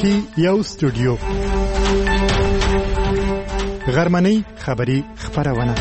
کې یو استودیو غرمنۍ خبری خبرونه.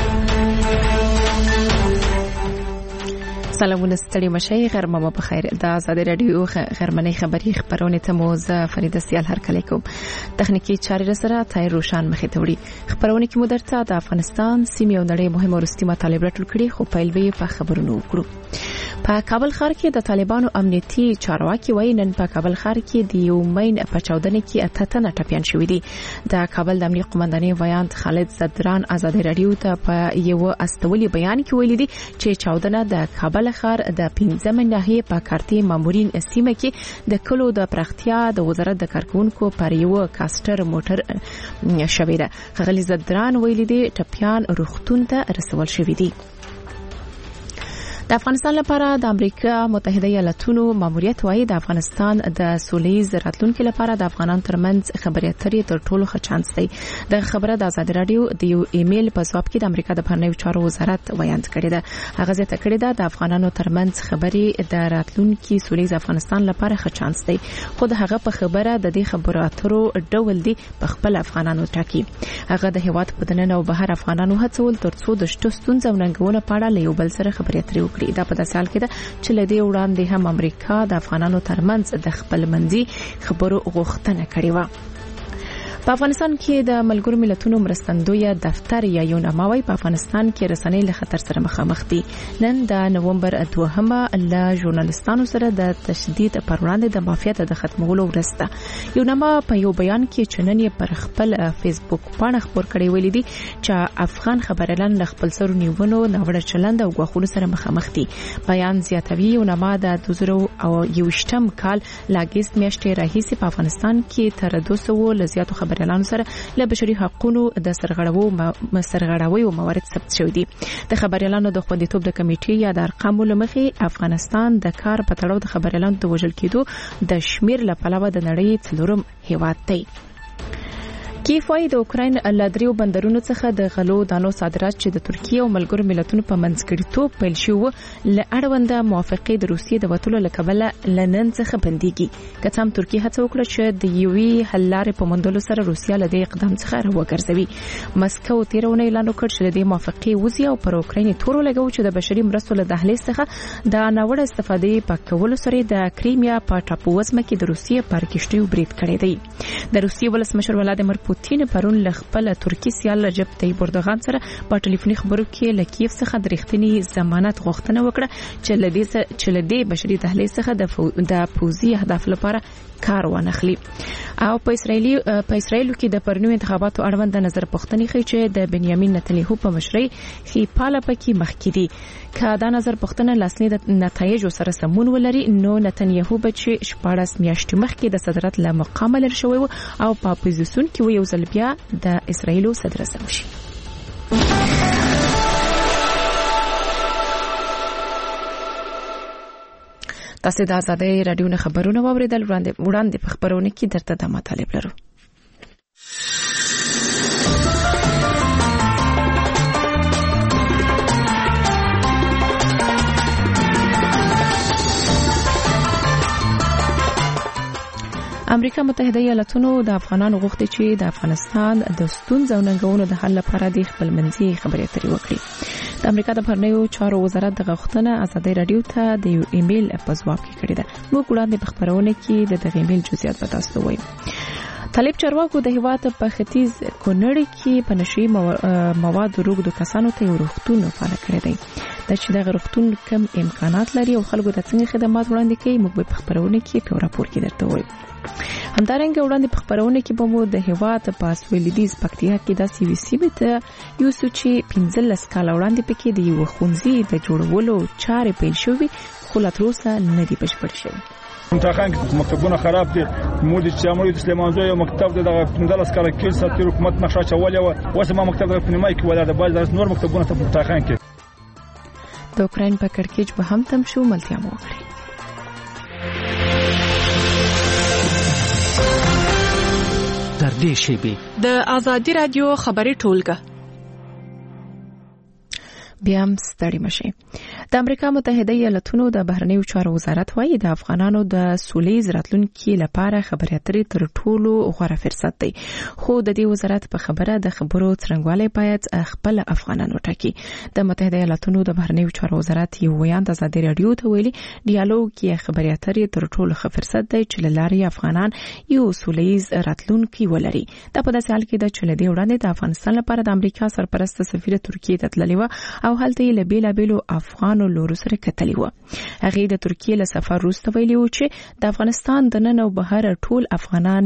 سلامونه ستړي مشي غرمه مو په خیر. د آزادۍ رادیو غرمنۍ خبری خبرونه ته مو زه فریده سیال هرکلی کوم. تخنیکی چارې سره تای روشان مخې ته وړي. خبرونه کې مو درته د افغانستان سیمې او نړۍ مهمه ورستي مطالب راټول کړي، خو پیلوي په خبرونو وکړو. په کابل ښار کې د طالبانو امنیتي چارواکي وایي نن په کابل ښار کې د یومین په 14 کې 8 تنه ټپيان شوي دي. د کابل د امنیت قومندانۍ ویاند خالد زدران آزادۍ رادیو ته په یو استولي بیان کې ویلي دي چې 14 د کابل ښار د 15 ناحیه په کارتي مامورین سیمه کې د کلو د پراختیا د وزارت د کارکونکو پر یو کاستر موټر شوی ده. خالد زدران ویلي دي ټپيان روغتون ته رسول شوي دي. د افغانستان لپاره د امریکا متحده ایالاتونو ماموریت وايي د افغانستان د سولېز راتلونکو لپاره د افغانانو ترمنځ خبرې اترې تر ټولو ښه چانس دی. د خبره د آزادۍ رادیو د یو ایمیل په جواب کې د امریکا د بهرنیو چارو وزارت ویاند کړی ده. هغه زیاته کړی ده د افغانانو ترمنځ خبرې د راتلونکو سولېز افغانستان لپاره ښه چانس دی، خو د هغه په خبره د دې خبرو اترو ډول دی په خپل افغانانو ټاکي. هغه د هیواد په دننه او بهر افغانانو هڅول ترڅو د شته ستونزو او ننګونو په اړه له یو بل سره خبرې اترې وکړي. دا په داسې حال کې ده چې لدې وړاندې هم امریکا د افغانانو ترمنځ د خپل منځي خبرو غوښتنه کړې و. په افغانستان کې د ملګرو ملتونو مرستندوی دفتر یا یوناماوي په افغانستان کې رسنۍ له خطر سره مخامخ دي. نن د نومبر 2 له ژورنالستانو سره د تشدید پر وړاندې د مافیات د ختمولو ورسته یوناما په یو بیان کې چنن پر خپل فیسبوک باندې خبر کړی ویلي دي چې افغان خبريالان له خپل سر نیونو نوړه چلند او غوښتنو سره مخامخ دي. بیان زیاتوي یوناما د 2021 کال لاګیست میاشتې راهیسې په افغانستان کې تر 200 لزیاتو خبريالانو سره له بشري حقوقو د سرغړاوي او موارد ثبت شوي دي. د خبريالانو د خوندیتوب د کمیټې یا د ارقامو لمخې افغانستان د کار په تړاو د خبريالانو د وژل کېدو د شمیر له پلوه د نړۍ څلورم هیواد دی. کیف وايي د اوکراین له دریو بندرونو څخه د غلو دانو صادرات چې د ترکیه او ملګرو ملتونو په منځګړیتوب پیل شو له اړونده موافقه د روسیې د وټولو لکبله لنن څخه بنديږي. کله هم ترکیه هڅه وکړه چې د یوې حل لارې په موندلو سره روسیه له دې اقدام څخه راوګرځوي. مسکو تیرونه اعلان وکړ چې د موافقه وزي او پر اوکراین تور لګو چې د بشري مرستو له دهلیز څخه د ناوړه استفادې په کولو سره د کریمیا په ټاپو وزمه کې د روسیې پر کشتیو برید کړی دی. د روسیې ولسمشر ولادیمیر پوتین پرون له خپل ترکی سیال رجب طیب اردوغان سره په ټلیفوني خبرو کې له کیف څخه د رښتینی ضمانت غوښتنه وکړه چې لدې بشري دهلیز څخه د پوزي اهداف لپاره کار ونخلي. او په اسرائیل کې د پرنیو انتخاباتو اړوند نظر پوښتنې کوي چې د بنیامین نتنیاهو په مشرۍ خې پاله پکې مخکې دي. که دا نظر پوښتنه لاسنی د نتایج سره سمون ولري نو نتنیاهو به چې 14 میاشتې مخکې د صدارت له مقام لر شوی او په اپوزیسیون کې یو ځل بیا د اسرائیل صدر اعظم شي. تاسو د آزادۍ رادیو نه خبرونه واوریدل. وړاندې په خبرونه کې درته د مطالب لرو. امریکا متحده ایالاتونو د افغانانو غوښتي چې د افغانستان د ستونزو او ننګونو د حل لپاره د خپل منځي خبرې اترې وکړي. د امریکا د بهرنیو چارو وزارت د غوښتنه آزادۍ رادیو ته د یو ایمیل په جواب کې کړی ده. موږ وړاندې په خبرونه کې د دغه ایمیل جزئیات به تاسو ته وایو. طالب چارواکو د هیواد په ختیځ کونړ کې په نشي مواد روغدو کسانو ته یو روغتون فعال کړی دی. د چې د روغتون کم امکانات لري او خلکو ته څنګه خدمات وړاندې کوي موږ په خبرونه کې په راپور کې درته وایو. همدارنګه وړاندې په خبرونه کې به مو د هیواد په سویلدیز پکتیا کې د سی وی سی به یو سوچي 15 کال وړاندې پکې د یو خونځي د جوړولو چارې پیل شوې خو لا تر اوسه نه دی بشپړ شوی. منتخب مکتبونه خراب دي. مودي چې امر د سلیمان زوی مکتب د 15 کال کې ساتي حکومت نقشه چولې و اوس ما مکتب په نیمای کې ولاده باز درس نور مکتبونه ته منتخب کې د اوکراین په کړکېچ به هم تم شو ملتیا مو وکړي. در دې شیبه د آزادۍ رادیو خبري ټولګه بیا هم ستړي مشي. د امریکا متحده ایالاتونو د بهرنیو چارو وزارت وايي د افغانانو د سولې راتلونکي لپاره خبرې اترې تر ټولو غوره فرصت دی، خو د دې وزارت په خبره د خبرو څرنګوالی باید خپل افغانان وټاکي. د متحده ایالاتونو د بهرنیو چارو وزارت یو ویان د ازادي رادیو ته ویلي ډیالوګ یې خبرې اترې تر ټولو ښه فرصت دی چې له لارې افغانان یو سولهییز راتلونکي ولري. دا په داسې حال کې ده چې له دې وړاندې د افغانستان لپاره د امریکا سرپرسته سفیر ترکیې ته تللې وه او هلته یې له بېلابېلو افغان لورو سره کتلې وه. هغې د ترکیې له سفر وروسته ویلي و چې د افغانستان د نن او بهر ټول افغانان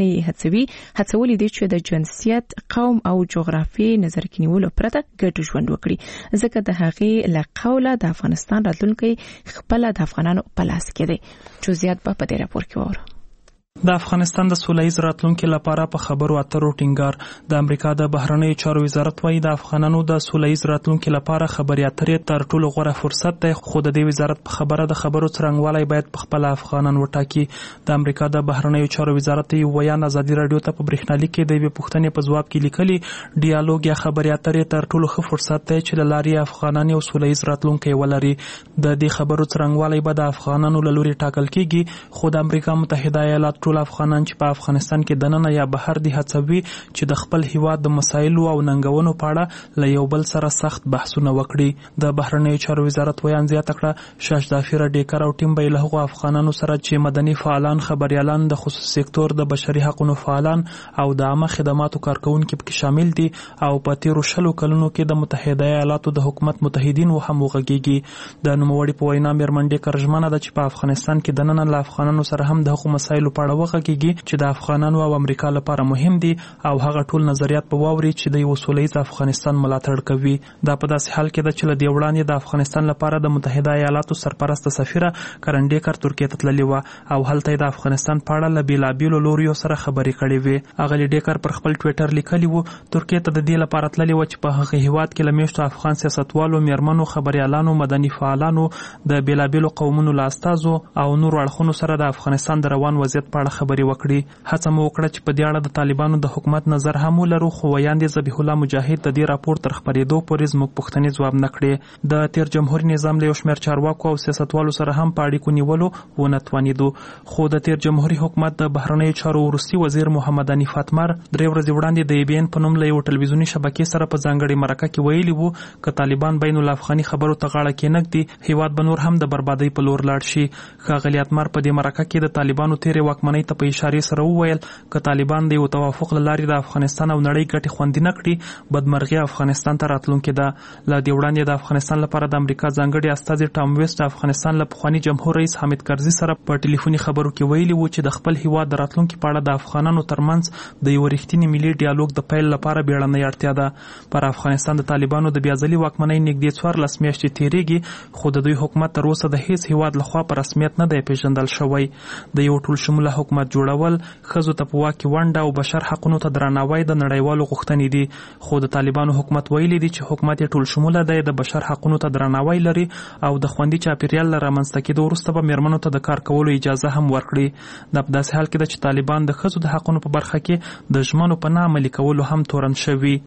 هڅولي دي چې د جنسیت، قوم او جغرافیې نظر کې نیولو پرته ګډ ژوند وکړي، ځکه د هغې له قوله د افغانستان راتلونکی خپله د افغانانو په لاس کې دی. جزئیات به په دې راپور کې واورو. د افغانستان د سولهییز راتلونکي لپاره په خبرو اترو ټینګار. د امریکا د بهرنیو چارو وزارت وايي د افغانانو د سولهییز راتلونکي لپاره خبرې اترې تر ټولو غوره فرصت دی، خو د دې وزارت په خبره د خبرو څرنګوالی باید په خپل افغانان وټاکي. د امریکا د بهرنیو چارو وزارت یو ویان ازادي رادیو ته په برېښنالیک کې د یوې پوښتنې په ځواب کې لیکلي ډیالوګ یا خبرې اترې تر ټولو ښه فرصت دی چې له لارې افغانان یو سولهییز راتلونکی ولري. د دې خبرو څرنګوالی به د افغانانو له لوري ټاکل کیږي، خو د امریکا متحده ایالات ټول افغانان چې په افغانستان کې دننه یا بهر دي هڅوي چې د خپل هیواد د مسایلو او ننګونو په اړه له یو بل سره سخت بحثونه وکړي. د بهرنیو چارو وزارت ویان زیاته کړه شاشدافیر ډیکر او ټیم به له هغو افغانانو سره چې مدني فعالان، خبريالان، د خصوصي سکتور، د بشري حقوقو فعالان او د عامه خدماتو کارکونکو پکې شامل دي او په تیرو 20 کلونو کې د متحده ایالاتو د حکومت متحدین و هم وغږیږي. د نوموړي په وینا میرمن ډیکر ژمنه ده چې په افغانستان کې دننه له افغانانو سره هم د حقوقو مسایلو په اړه وغږیږي چې د افغانانو او امریکا لپاره مهم دي او هغه ټول نظریات په واوري چې د یو سولهییز افغانستان ملاتړ کوي. دا په داسې حال کې ده چې له دې وړاندې د افغانستان لپاره د متحده ایالاتو سرپرسته سفیره کرن ډیکر ترکیې ته تللې وه او هلته د افغانستان په اړه له بېلابېلو لوریو سره خبرې کړې وې. اغلې ډیکر پر خپل ټویټر لیکلي وو ترکیې ته د دې لپاره تللې وه چې په هغه هیواد کې له میاشتو افغان سیاستوالو، میرمنو، خبريالانو، مدني فعالانو، د بېلابېلو قومونو له استازو او نورو اړخونو سره د افغانستان د روان وضعیت په اړه خبرې وکړي. هڅه مو وکړه چې په دې اړه د طالبانو د حکومت نظر هم ولرو، خو ویاندې ذبیح الله مجاهد د دې راپور تر خپرېدو پورې زموږ پوښتنې ځواب نه کړې. د تیر جمهوریت نظام له یو شمېر چارواکو او سیاستوالو سره هم په اړیکو نیولو ونه توانېدو، خو د تیر جمهوریت حکومت د بهرنیو چارو وروستي وزیر محمد حنیف اتمر 3 ورځې وړاندې د ABN په نوم له یو ټلویزیوني شبکې سره په ځانګړې مرکه کې ویلي وو که طالبان بین الافغاني خبرو ته غاړه کېنږدي هیواد به نور هم د بربادۍ په لور لاړ شي. ښاغلي اتمر په دې مرکه کې د طالبانو تیرې واکمنۍ ته په اشارې سره وویل که طالبان د یو توافق له لارې د افغانستان او نړۍ ګټې خوندي نه کړي بدمرغي افغانستان ته راتلونکې ده. له دې وړاندې د افغانستان لپاره د امریکا ځانګړي استازي ټام ویسټ د افغانستان له پخواني جمهور رئیس حامد کرزي سره په ټلیفوني خبرو کې ویلي وو چې د خپل هیواد د راتلونکي په اړه د افغانانو ترمنځ د یو رښتیني ملي ډیالوګ د پیل لپاره بیړنۍ اړتیا ده. پر افغانستان د طالبانو د بیاځلي واکمنۍ نږدې 14 میاشتې تیریږي، خو د دوی حکومت تر اوسه د هیڅ هیواد لخوا په رسمیت نه دی پیژندل شوی. د یو ټول شموله حکومت جوړول، ښځو ته په واک کې ونډه او بشر حقونو ته درناوی د نړیوالو غوښتنې دي، خو د طالبانو حکومت ویلي دي چې حکومت یې ټول شموله دی، د بشر حقونو ته درناوی لري او د خوندي چاپیریال له رامنځته کېدو وروسته به میرمنو ته د کار کولو اجازه هم ورکړي. دا په داسې حال کې ده چې طالبان د ښځو د حقونو په برخه کې د ژمنو په نه عملي کولو هم تورن شوي.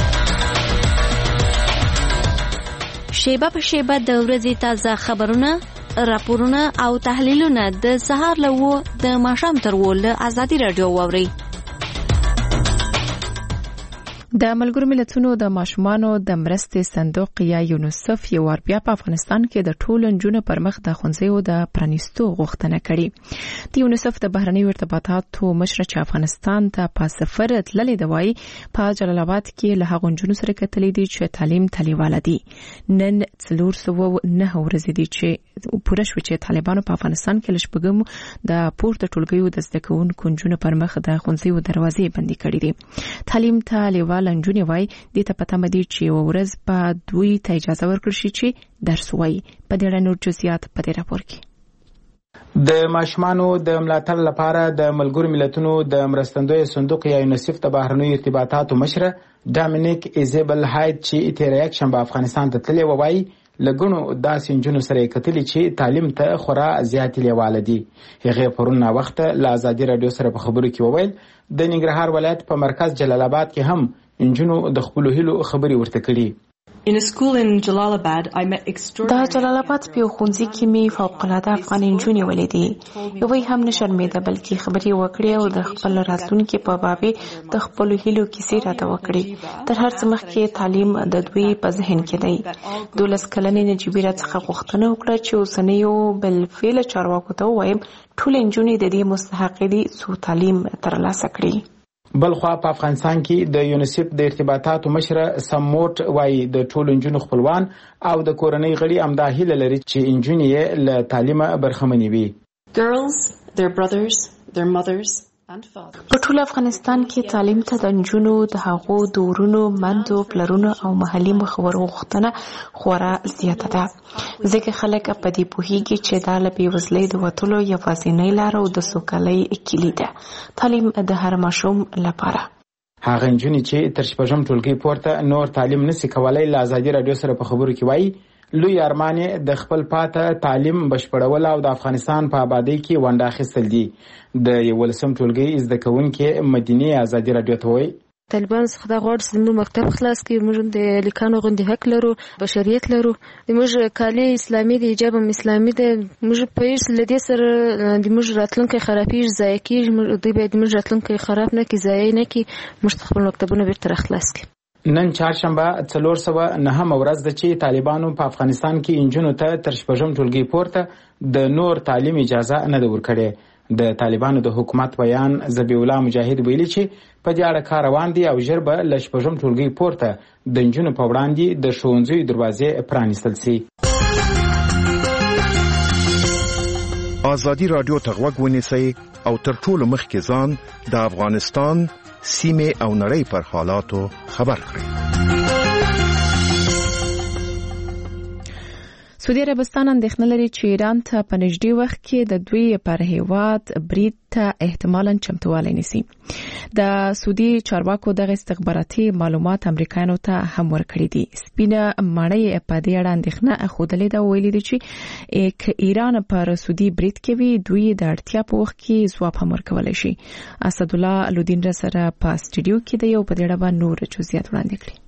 شیبه په شیبه د ورځې تازه خبرونه، راپورونه او تحلیلونه د سهار له 9 د ماښام تر 10 له ازادي رادیو واورئ. د ملګرو ملتونو د ماشومانو د مرستې صندوق یا یونیسف یو ور بیا په افغانستان کې د ټولو نجونو پر مخ د ښوونځیو د پرانیستو غوښتنه کړې. د یونیسف د بهرنیو ارتباطاتو مشر چې افغانستان ته په سفر تللی دی وایي په جلال آباد کې له هغو نجونو سره کتلې دي چې تعلیم تلیواله دي. نن 409 ورځې دي چې پوره شو چې طالبانو په افغانستان کې لشپږم د پورته ټولګیو د زده کوونکو نجونو پر مخ د ښوونځیو دروازې بندي کړې دي. تعلیم تلیواله نجونې وایي دې ته پته مدي چې یو ورځ په دوی ته اجازه ورکړل شي چې درس وایي. په دې اړه نور جزئیات په دې راپور کې. د ماشومانو د ملاتړ لپاره د ملګرو ملتونو د مرستندوی صندوق یا یونیسف د بهرنیو ارتباطاتو مشر ډامینیک ایزابل هایت چې تیر یک شنبه افغانستان ته تللی وایي لګونو داسې نجونو سره کتلې چې تعلیم ته خورا زیات لیواله دي. هغه پرون وخت له ازادي رادیو سره په خبرو کې وویل د ننګرهار ولایت په مرکز جلال آباد کې هم نجونو د خپل هیلو خبري ورته کړي. دا جلال آباد په ښوونځي کې می فوق العاده افغان نجونې ولیدې. یوې هم نه شرمېده بلکې خبرې وکړې او د خپل راتلونکي په باب د خپل هیلو کیسې راته وکړې. تر هر څه مخکې تعلیم د دوی په ذهن کې دی. 12 کلنې نجيبې راڅخه غوښتنه وکړه چې اوسنیو بالفعل چارواکو ته ووایم ټول نجونې د دې مستحق دي چې تعلیم ترلاسه کړي. بلخوا په افغانستان کې د یونیسف د ارتباطاتو مشره سموټ وایي د ټولو نجونو خپلوان او د کورنۍ غړي همدا هیله لري چې نجونې یې له تعلیمه برخمنې وي. Girls, their brothers, their mothers په ټول افغانستان کې تعلیم ته د نجونو د هغو د ورونو مندو پلرونو او محلي مخورو غوښتنه خورا زیاته ده، ځکه خلک په دې پوهیږي چې دا له بېوزلۍ د وتلو یوازینۍ لاره او د سوکالۍ کلي ده. تعلیم د هر ماشوم لپاره. هغه نجونې چې تر 6 ټولګي پورته نور تعلیم نشي کولای له ازادي رادیو سره په خبرو کې وایي لوی ارمان د خپل پاته تعلیم بشپړول او د افغانستان په آبادی کې ونډه اخیستل دي. د 11 ټولګي زده کوونکې مدینه ازادي رادیو ته وایي طالبان څخه دا غواړي چې موږ مکتب خلاص کړو، موږ د لیکانو غوندې حق لرو، بشریت لرو، موږ کالي اسلامي دی، حجاب اسلامي دی، موږ په هیڅ لدې سره د موږ راتلونکي خرابېږي، ضایع کېږي. دوی باید موږ راتلونکي خراب نه کړي، ضایع نه کړي، موږ خپل مکتبونه بیرته خلاص کړي. نن چهارشنبه 409 ورځ ده چې طالبانو په افغانستان کې انجونو ته تر 6 ټولګي پورته د نور تعلیم اجازه نه ده ورکړې. د طالبانو د حکومت بیان ذبیح الله مجاهد ویلي چې په دې اړه کار روان دي او ژر به له 6 ټولګي پورته د انجونو په وړاندې د ښوونځیو دروازې پرانیستل شي. ازادي رادیو ته غوږ ونیسئ او تر ټولو مخکې ځان د افغانستان سیمه او نړۍ پر حالاتو خبر کړئ. سعودي عربستان اندېښنه لري چې ایران ته په نږدې وخت کې د دوی پر هیواد برید ته احتمالاً چمتووالی نیسي. د سعودي چارواکو دغه استخباراتي معلومات امریکایانو ته هم ورکړي دي. سپینه ماڼۍ په دې اړه اندېښنه ښودلې ده، ویلي دي چې ایران پر سعودي برید کوي دوی د اړتیا په وخت کې ځواب هم ورکولی شي. اسد الله لودین سره په سټډیو کې دی او په دې اړه نور جزئیات وړاندې کړي.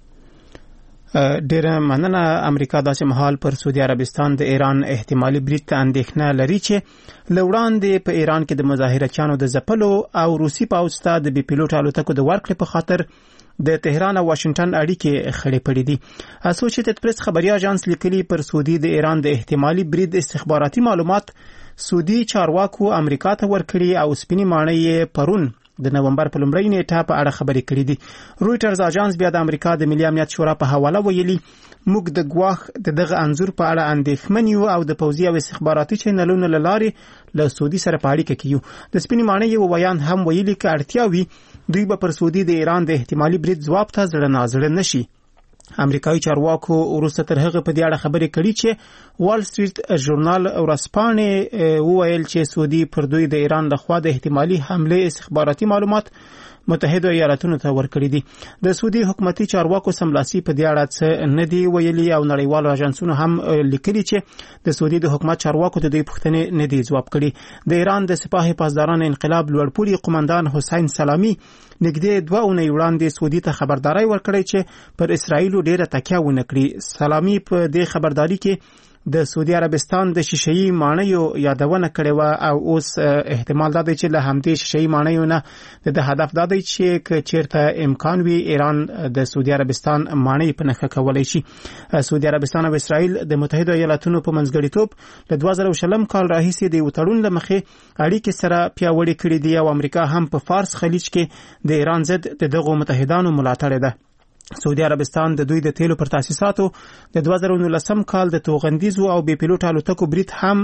ډیره مننه. امریکا داسې مهال پر سعودي عربستان د ایران احتمالي برید ته اندېښنه لري چې لوړاندې په ایران کې د مظاهرچیانو د ځپلو او روسي پوځ ته د بي پيلوټ الوتکو د ورکړې په خاطر د تهران او واشنگټن اړیکې خړې پړې دي. اسوسییټډ پریس خبري اژانس لیکلي پر سعودي د ایران د احتمالي برید استخباراتي معلومات سعودي چارواکو امریکا ته ورکړي او سپینې ماڼۍ پرون د نومبر په لومړۍ نیټه په اړه خبرې کړې دي. رويټرز اژانس بیا د امریکا د ملي امنیت شورا په حواله ویلي موږ د ګواښ دغه انځور په اړه اندېښمن یو او د پوځي او استخباراتي چینلونو له لارې له سعودي سره په اړیکه کې یو. د سپینې ماڼۍ یو ویان هم ویلي چې اړتیا وي دوی به پر سعودي د ایران د احتمالي برید ځواب ته زړه نازړه نشي. امریکایي چارواکو وروسته تر هغه په دې اړه خبرې کړې چې وال سټریټ ژورنال ورځپاڼې وویل چې سعودي پر دوی د ایران لخوا د احتمالي حمله استخباراتي معلومات متحده ایالاتونو ته ورکړي دي. د سعودي حکومتي چارواکو سملاسي په دې اړه څه نه دی ویلي او نړیوالو اژانسونو هم لیکلي چې د سعودي د حکومت چارواکو د دې پوښتنې نه دی ځواب کړي. د ایران د سپاه پاسداران انقلاب لوړپوړي قومندان حسین سلامي نږدې 2 اونۍ وړاندې سعودي ته خبرداري ورکړې چې پر اسرائیل ډیره تکیه ونه کړي. سلامي په دې خبرداري کې د سعودي عربستان د شیشه‌ای ماڼیو یادونه کړې و او اوس احتمال دا دی چې له همدې شیشه‌ای ماڼیو نه د هدف دا دی چې چیرته امکان وي ایران د سعودي عربستان ماڼۍ په نښه کولای شي. سعودي عربستان او اسرائیل د متحده ایالاتونو په منځګړیتوب له 2020 کال راهیسې د وټړون لمخې اړیکې سره پیاوړې کړې دي او امریکا هم په فارس خلیج کې د ایران ضد دغه متحدانو ملاتړ ده. سعودي عربستان د دوی د تیلو پر تاسیساتو د 2019 کال د توغندیزو او بي پيلوټ الوتکو برید هم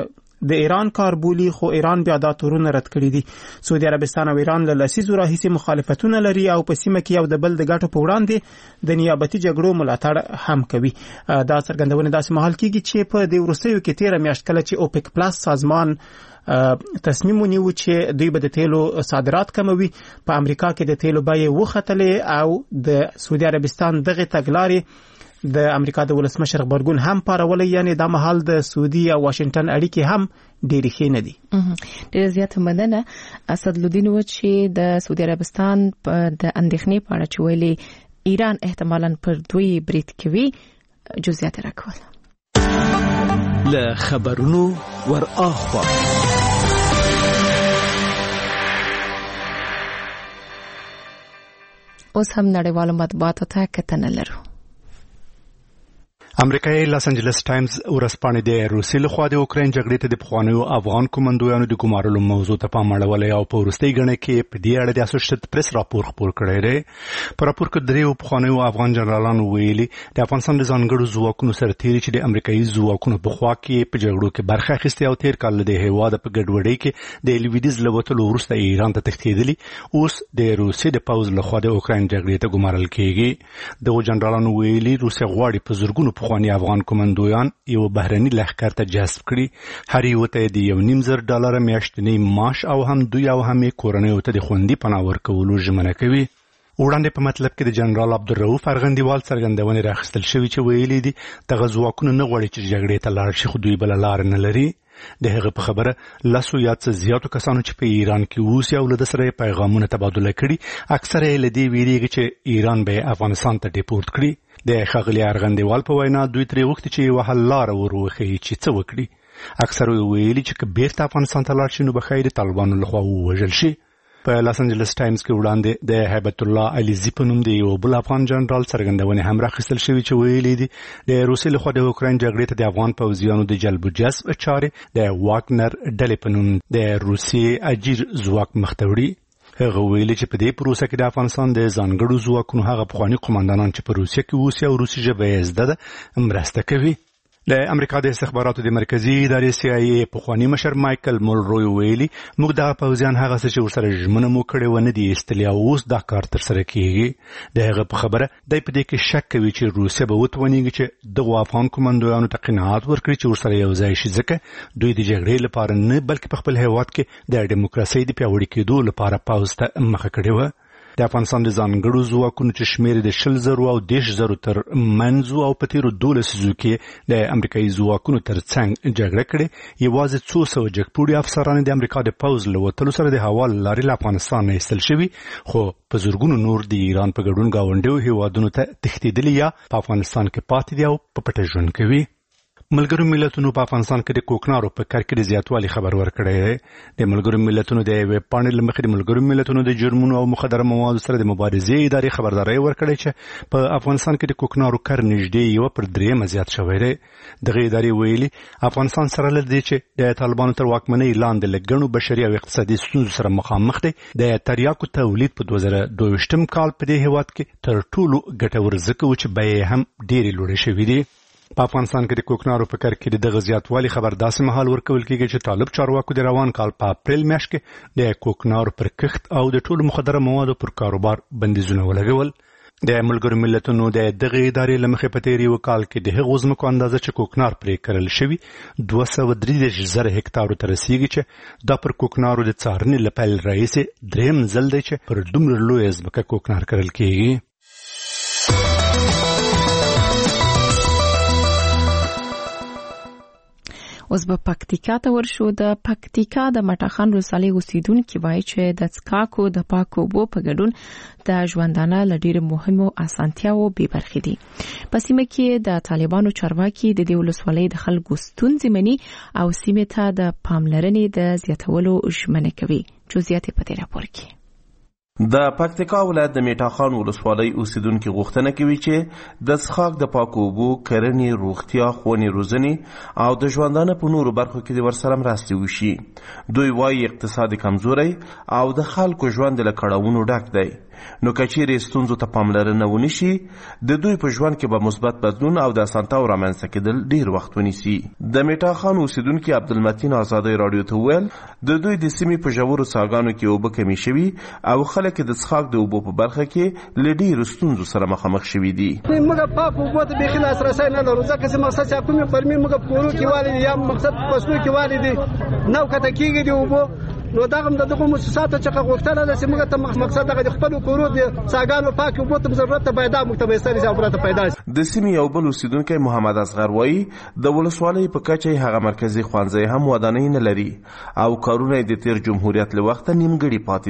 د ایران کار بولی، خو ایران بیا دا تورونه رد کړی دي. سعودي عربستان او ایران له لسیزو راهیسې مخالفتونه لري او په سیمه کې یو د بل د ګټو په وړاندې د نیابتي جګړو ملاتړ هم کوي. دا څرګندونه داسې مهال کېږي چې په دې وروستیو کې 13 میاشت کله چې اوپک پلس سازمان تصمیم ونیو چې دوی به د تیلو صادرات کموي، په امریکا کې د تیلو بیې وختلې او د سعودي عربستان دغه تګلارې د امریکا د ولسمشر غبرګون هم پارولې. یعنی د محل د سعودي او واشنگټن اړیکې هم ډېرې ښې نه دي. ډېر زیات مننه. اسد لودین و چې د سعودي عربستان د اندېښنې په اړه چې ویلي ایران احتمالاً پر دوی برید کوي جزئیات راکول له خبرونو ور اخوا اوس هم نړیوالو مطبوعاتو ته کتنه لرو. امریکایي لاس انجلس ټایمز ورځپاڼه د روسیې لخوا د اوکراین جګړې ته د پخوانیو افغان کمانډویانو د ګمارلو موضوع ته پام اړولی او په وروستۍ ګڼه کې په دې اړه د اسوسییټډ پریس راپور خپور کړی دی. په راپور کې دریو پخوانیو افغان جنرالانو ویلي د افغانستان د ځانګړو ځواکونو سرتیري چې د امریکایي ځواکونو په خوا کې په جګړو کې برخه اخیستې او تیر کال د هیواد په ګډوډۍ کې د لویدیځ له وتلو وروسته ایران ته تښتېدلي اوس د روسیې د پوځ لخوا د اوکراین جګړې ته ګمارل کېږي. دغو جنرالانو ویلي روسیه غواړي په زرګونو پخواني افغان کمانډویان یو بهرني لښکر ته جذب کړي. هر یو ته د $1.5 میاشتنی معاش او هم دوی او هم کورنیو ته د خوندي پناه ورکولو ژمنه کوي. وړاندې په مطلب کې د جنرال عبدالرؤف ارغندیوال څرګندونې راخیستل شوې چې ویلي دي دغه ځواکونه نه غواړي چې جګړې ته لاړ شي خو دوی بله لار نه لري. د هغه په خبره لسو یا څه زیاتو کسانو چې په ایران کې اوسي او له ده سره پیغامونه تبادله کړي اکثره یې له دې ویریږي چې ایران به افغانستان ته ډیپورت کړي. د ښاغلي ارغندیوال په وینا دوی ترې غوښتي چې یوه حل لاره ور وښیي چې څه وکړي. اکثرو یې ویلي چې که بیرته افغانستان ته لاړ شي نو به ښایي د طالبانو لخوا ووژل شي. په لاس انجلس ټایمز کې وړاندې د هیبت الله علیزي په نوم د یو بل افغان جنرال څرګندونې هم راخیستل شوي چې ویلي دي د روسیې لخوا د اوکراین جګړې ته د افغان پوځیانو د جلب و جذب چارې د واګنر ډلې په نوم د روسیې اجیر ځواک مخ ته وړي. هغه ویلي چې په دې پروسه کې د افغانستان د ځانګړو ځواکونو هغه پخواني قوماندانان چې په روسیه کې اوسي او روسي ژبه یې زده ده مرسته کوي. د امریکا د استخباراتو د مرکزي ادارې CIA پخواني مشر مایکل مولروی ویلي موږ دغه پوځیان هغه څه چې ورسره ژمنه مو کړې وه نه دي ایستلي او اوس دا کار ترسره کیږي. د هغه په خبره دی په دې کې شک کوي چې روسیه به وتوانیږي چې دغو افغان کمانډویانو ته قناعت ورکړي چې ورسره یو ځای شي ځکه دوی د جګړې لپاره نه بلکې په خپل هیواد کې د ډیموکراسۍ د پیاوړي کېدو لپاره پوځ ته مخه کړې وه. د افغانستان د ځانګړو ځواکونو چې شمېر د 20,000 او 10,000 تر منځ او په تیرو 12 لسیزو کې د امریکایي ځواکونو تر څنګ جګړه کړې یوازې 200 جګپوړي افسران د امریکا د پوځ له وتلو سره د هوا له لارې له افغانستان نه ایستل شوي خو په زرګونو نور د ایران په ګډون ګاونډیو هیوادونو ته تښتېدلي یا په افغانستان کې پاتې دي او په پټه ژوند کوي. ملګرو ملتونو په افغانستان کې د کوکنارو په کار کې د زیاتوالي خبر ورکړی دی. د ملګرو ملتونو د ویب پاڼې له مخې د ملګرو ملتونو د جرمونو او مخدره موادو سره د مبارزې ادارې خبرداری ورکړی چې په افغانستان کې د کوکنارو کار نږدې 1/3 زیات شوی دی. دغه ادارې ویلي افغانستان سره له دې چې د طالبانو تر واکمنۍ لاندې له ګڼو بشري او اقتصادي ستونزو سره مخامخ دی د تریاکو تولید په 2022 کال په دې هیواد کې تر ټولو ګټور ځکه و چې بیې هم ډېرې لوړې شوې دي. په افغانستان کې د کوکنارو په کار کې دغه زیاتوالي خبر داسې مهال ورکول کېږي چې طالب چارواکو د روان کال په اپریل میاشت کې د کوکنارو پر کښت او د ټولو مخدره موادو پر کاروبار بندیزونه ولګول. د ملګرو ملتونو د دغه ادارې له مخې په تیر یو کال کې د هغو ځمکو اندازه چې کوکنار پرې کرل شوي 233,000 هکتارو ته رسیږي چې دا پر کوکنارو د څارنې له پیل راهیسې درېیم ځل دی چې پر دومره لویه ځمکه کوکنار کرل کېږي. اوس به پکتیکا ته ورشو. د پکتیکا د مټاخان ولسوالۍ اوسیدونکي وایي چې د څښاکو د پاکو اوبو په ګډون د ژوندانه له ډېرو مهمو اسانتیاوو بې برخې دي. په سیمه کې د طالبانو چارواکي د دې ولسوالۍ د خلکو ستونزې مني او سیمې ته د پاملرنې د زیاتولو ژمنه کوي. جزئیات په دې راپور کې. د پکتیکا ولایت د میټاخان ولسوالۍ اوسیدونکي غوښتنه کوي چې د څښاک د پاکو اوبو، کرنې، روغتیا، ښوونې روزنې او د ژوندانه په نورو برخو کې ورسره مرستې وشي. دوی وایي اقتصادي کمزوري او د خلکو ژوند له کړاوونو ډک دی. نو کچېرې ستونزو ته پاملرنه ونشي د دوی په ژوند کې به مثبت بدلون او د اسانتیاو رامنځته کېدل ډېر وخت ونیسي. د میټاخان اوسیدونکي عبدالمتین ازادۍ راډیو ته وویل د دوی د سیمې په ژورو څاګانو کې اوبه کمې شوي او خلک د څښاک د اوبو په برخه کې له ډېرو ستونزو سره مخامخ شوي دي. موږ پاک اوبو ته بیخي لاسرسی نه لرو ځکه چې مقصد چې کومې فرمې موږ په کورو کې والي دي یا مقصد په فصلو کې والي دي نو کته کېږي د اوبو نو دغه د دغه مؤسساتو څخه غوښتنه ده چې موږ ته مقصد دغه خپل کورو د څاګانو پاک اوبو ته ضرورت پیدا مکتبستري ضرورت پیدا شي. د سیمې یو بل اوسیدونکی محمد اصغر وایي د ولسوالۍ په کچه هغه مرکزي ښوونځی هم ودانۍ نه لري او کارونه د تیر جمهوریت له وخته نیمګړي پاتې دي.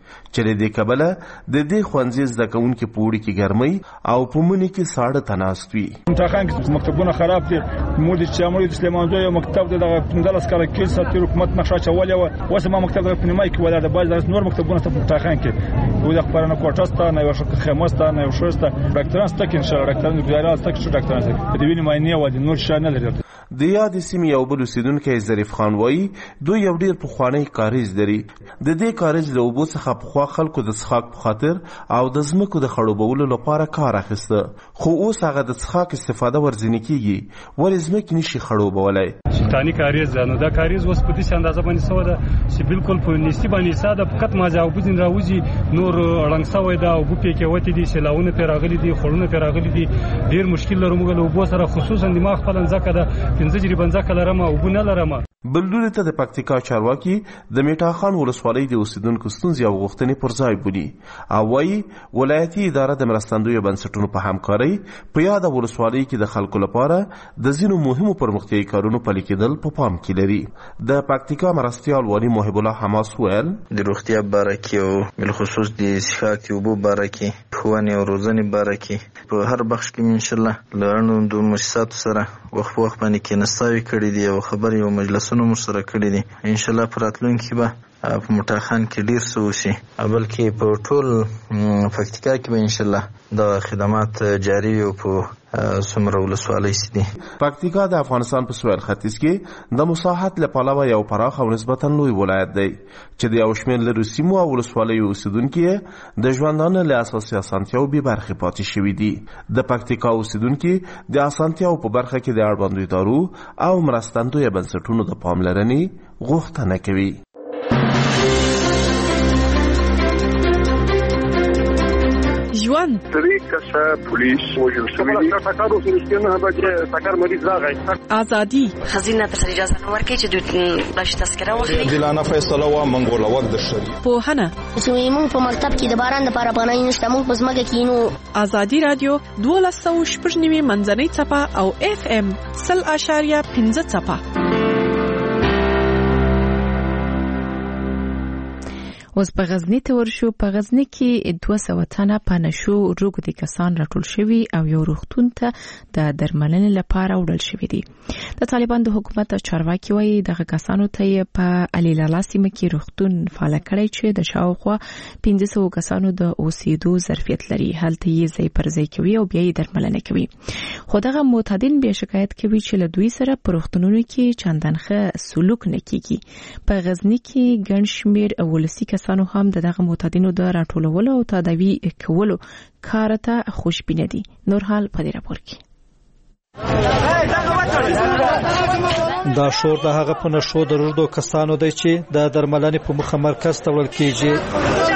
چې له دې کبله د دې ښوونځي زده کوونکي په اوړي کې ګرمۍ او په مني کې ساړه ته ناست وي. امتحان کې مکتبونه خراب دي. موږ چې عمري د سلیمان زوی مکتب د 15 کال کې ساتي حکومت نقشه چولې و اوس ما مکتب په نیمای کې ولاده باز درس نور مکتبونه ته امتحان کې و د خبرانه کوټاسته نه یو خمسته نه یو شوسته ډاکټران ستک ان شاء الله ډاکټران ګیرال ستک شو ډاکټران د وینې ماینه و د نور شانه لري. د یاد سیمې یو بل اوسیدونکی ظریف خان وایي دوی یو ډیر پخوانی کاریز لري. د دې کاریز له اوبو څخه پخوا خلکو د څښاک په خاطر او د ځمکو د خړوبولو لپاره کار اخیسته، خو اوس هغه د څښاک استفاده ورځنی کیږي ولې ځمکې نشي خړوبولای. سلطاني کاریز نو دا کاریز اوس په دې اندازه باندې سو ده چې بالکل په نسبت باندې ساده فقط ما ځاو بزین راوځي نور اړنګ سوی دا او په کې وتی دي سلاونه پیراغلي دي خړونه پیراغلي دي ډیر مشکل لرو موږ له اوبو سره خصوصا دماغ خپل ځکه ده 15 جریبنځه کلرمه او بونه لرمه. بلډور ته د پکتیکا چارواکي د میټاخان ولسوالۍ د اوسیدونکو ستونزې او غوښتنې پر ځای بولي او وايي ولایتي اداره د مرستندویو بنسټونو په همکارۍ په یاده ولسوالۍ کې د خلکو لپاره د ځینو مهمو پرمختیایي کارونو پلي کېدل په پام کې لري. د پکتیکا مرستیال والي محب الله حماس ویل د روغتیا باره کې او بالخصوص د څښاک اوبو باره کې ښوونې او روزنې باره کې په هر بخش کې ان شاء الله له اړوندو مؤسساتو سره وخت باندې کېناستاوي کړي دي او خبرې او مجلسونه مو سره کړي دي. ان شاء الله په راتلونکي به په مټاخان کې ډیر څه وشي بلکې په ټول پکتیکا کې به ان شاء الله د خدمات جاري او په څومره ولسوالۍ دي. پکتیکا د افغانستان په سویل ختیځ کې د مساحت له پلوه یو پراخ او نسبتا لوی ولایت دی چې د یو شمېر لرو سیمو او ولسوالیو اوسیدونکي د ژوندانه له اساسي اسانتیاوو بې برخې پاتې شوي دي. د پکتیکا اوسیدونکي د اسانتیاوو په برخه کې د اړوندو ادارو او مرستندویو بنسټونو د پاملرنې غوښتنه کوي. ژوند طریقه پولیس وجل شوی تاکارو سرستنه به تاکار مریض راغی ازادي خزینه تر اجازه نه ورکړي چې دوی باش تذکره واخلي دلانه فیصله و منګول وخت د شری په هنه زموږ په مکتب کې د باران لپاره پناه نشته موږ په ځمکه کې نو ازادي رادیو 1290 منځنۍ صفه او FM 0.15 صفه. اوس په غزنی ته ورشو. په غزنی کې 200 تنه په نشو روغ دي کسان راټول شوي او یو روغتون ته د درملنې لپاره وړل شوي دي. د طالبان د حکومت چارواکي وایي دغه کسانو ته په علي لالا سیمه کې روغتون فعال کړی چې د شاوخوا 1500 کسانو د اوسېدو ظرفیت لري. هلته یې ځای پر ځای کوي او بیا یې درملنه کوي. خو دغه معتادین بیا شکایت کوي چې له دوی سره په روغتونونو کې چندان ښه سلوک نه کیږي. په غزنی کې ګڼ شمېر ولسي کسانو هم دغه معتادینو د راټولولو او تداوی کولو کار ته خوشبینه دي. نور حال په دې راپور کې. دا شور د هغه په نشو د روغدو کسانو دی چې د درملنې په مخه مرکز ته وړل کیږي.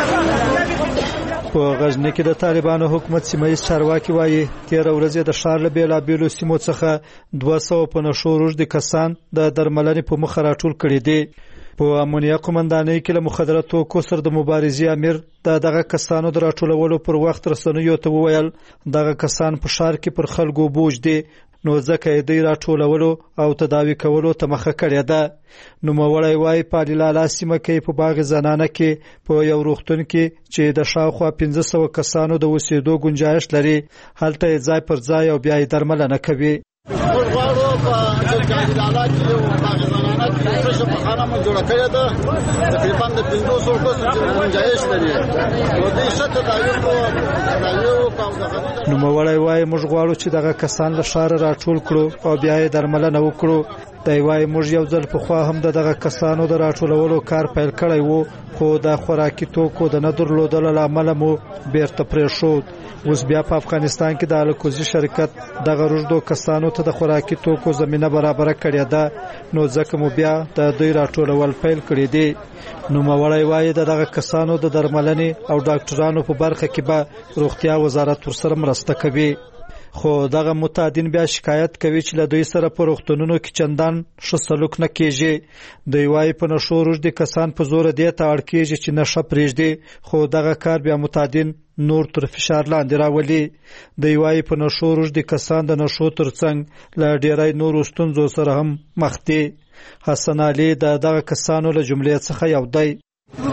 په غزنی کې د طالبانو حکومت سیمایي چارواکي وایي 13 ورځې د ښار له بیلابیلو سیمو څخه 200 په نشو روغدي کسان د درملنې په مخه راټول کړي دي. په امونیا قومندانۍ کې له مخدره توکو سره د مبارزې امیر دغه کسانو د راټولولو پر وخت رسنیو ته وویل دغه کسان په ښار کې پر خلکو بوج دي نو ځکه یې د راټولولو او تداوی کولو ته مخه کړې ده. نو موړی وای په لالا سیمه کې په باغ زنانه کې په یو روغتون کې چې د شاوخوا 1500 کسانو د اوسېدو گنجائش لري هلته ځای پر ځای او بیا درملنه کوي. غواړو په چې لالا کې یو باغ زنانه کې څه په خانه مو جوړ کړی ده تقریبا د 500 کسانو گنجائش لري نو دې شته دا یو نو موړی وای موږ غواړو چې دغه کسان له ښار راټول کړو او بیا یې درملنه وکړو. دی وای موږ یو ځل په خوا هم دغه کسانو د راټولولو کار پیل کړی وو خو د خوراکي توکو د نه درلودلو له امله مو بیرته پرېښود. اوس بیا په افغانستان کې د الکوزي شرکت دغه روغدو کسانو ته د خوراکي توکو زمينه برابر کړې ده نو ځکه مو بیا د دوی راټولول پیل کړی دی. نو موړی وای دغه کسانو د درملنې او ډاکټرانو په برخه کې به روغتیا وزارت ورسره مرسته کوي. خو دغه متعدین بیا شکایت کوي چې له دوی سره په روغتونونو کې چندان ښه سلوک نه کیږي. دوی وایي په نشو روږدي کسان په زور دې ته اړ کیږي چې نشه پرېږدي خو دغه کار بیا متعدین نور تر فشار لاندې راولي. دوی وایي په نشو روږدي کسان د نشو ترڅنګ له ډېرای نورو ستونزو سره هم مخ دي. حسن علي دغه کسانو له جملې څخه یو دی.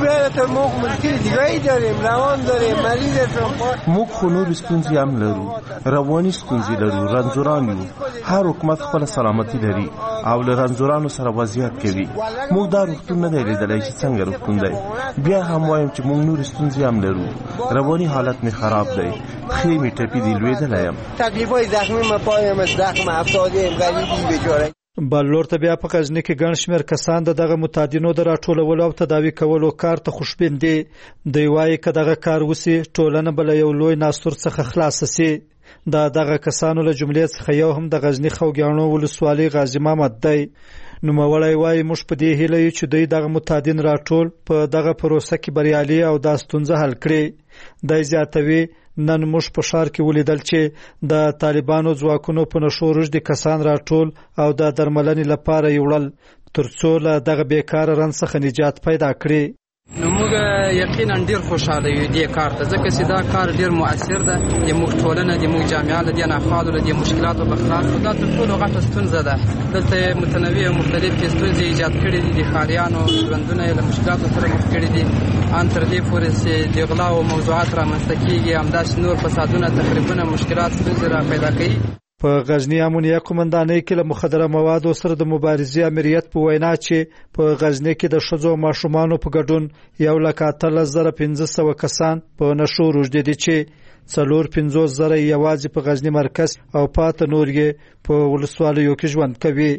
بیارته موږ ملګری دیگه داریم روان داریم مریض هستم موږ خو نور ستونزې هم لرو رواني ستونزې لرو رنځوران یو هر حکومت خپل سلامتی لري او له رنځورانو سره وضعیت کوي موږ دا روغتون نه دی لیدلی چې څنګه روغتون دی بیا هم وایم چې موږ نور ستونزې هم لرو رواني حالت می خراب دی پښې مې ټپي دي لوېدلی یم تکلیفای زخمی مې پایم زخم افتاده یم غریبی بیچاره بلور ته بیا په غزنی کې ګڼ شمېر کسان دغه متادینو د راټولولو او تداوی کولو کار ته خوشبین دي دوی وایي که دغه کار وسی ټولنه بل یو لوی ناستور څخه خلاص سي دغه کسانو له جملې څخه یو هم د غزنی خوګیانو ولسوالۍ غازی محمد دی نوموړی وایي موږ په دې هیله یو چې دوی دغه متادین راټول په دغه پروسه کې بریالي او دا ستونزه حل کړي دی زیاتوي نن موږ په ښار کې ولیدل چې د طالبانو ځواکونو په نشو روږدي کسان راټول او د درملنې لپاره یوړل ترڅو له دغه بیکاره رنځ څخه نجات پیدا کړي نو موږ یقینا ډیر خوشاله یو دې کار ته ځکه چې دا کار ډیر مؤثر ده د موږ ټولنه د موږ جامعه له دې ناخوالو له دې مشکلاتو په خلاص دا تر ټولو غټه ستونزه ده دلته متنوع او مختلف ستونزې ایجاد کړي دي د خالیانو ژوندونه له مشکلاتو سره مخ کړي دي ان تر دې پورې چې د غلا او موضوعات رامنځته کیږي همداسې نور فسادونه تقریبا مشکلات ستونزې را پیدا کوي په غزنی امنیه قومندانۍ کې له مخدره موادو سره د مبارزې امریت په وینا چې په غزنی کې د ښځو ماشومانو په ګډون 1,13,500 کسان په نشو روږدي دي چې 4,50,000 یوازې په غزنی مرکز او پاته نور یې په ولسوالیو کې ژوند کوي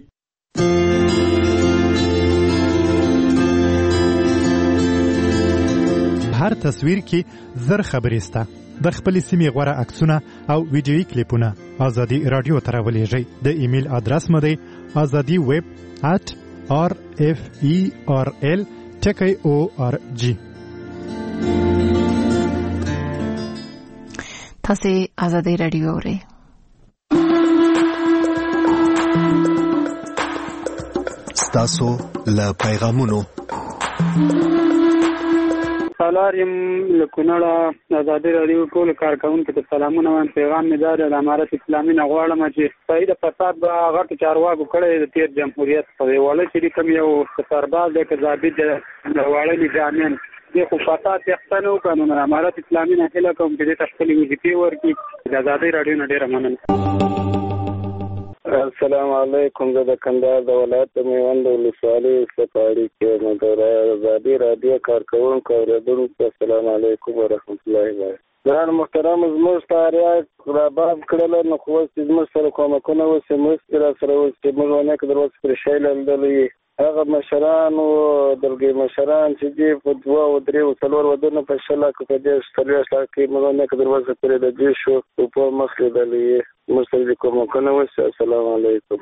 هر تصویر کې زر خبرې سته د خپل سیمې غوړه عکسونه او ویډیويي کلیپونه ازادي رادیو ته راولېږئ د ایمیل ادرس مو دی azadi@referl.org تاسو ازادي رادیو اورئ ستاسو له پیغامونو سلام لکونړه آزادي رادیو ټول کارکونکو ته سلامونه وایم پیغام مې دا د امارت اسلامي نه غواړم چې صحیح د فساد به غټ چارواکو کړی د تیر جمهوریت په وړاندې چې کوم یو سرباز د ضابط د وړاندې ځامن د خو فساد یختنو قانون امارت اسلامي نه هله کوم چې د خپل وظیفې ورکړي د آزادي رادیو نه ډیره مننه السلام علیکم د کندهار د ولایت میوند ولسوالۍ سپاړي کې مدره آزادي رادیو کارکونکو اوریدونکو السلام علیکم ورحمت الله وبرکاته ګران محترم زموږ تاریخ راباب کړل نو خو زموږ سره کومکونه وسه مسره سره وسه موږ نه کړو پر شیل اندلې هغه مشران او دلګي مشران چې دی په 2 او 3 او 4 ودونه په شلا کې په دې ستړي شلا کې موږ نه کړو وسه پر دې شو په مخ دلې مسلې کومکونه وسه السلام علیکم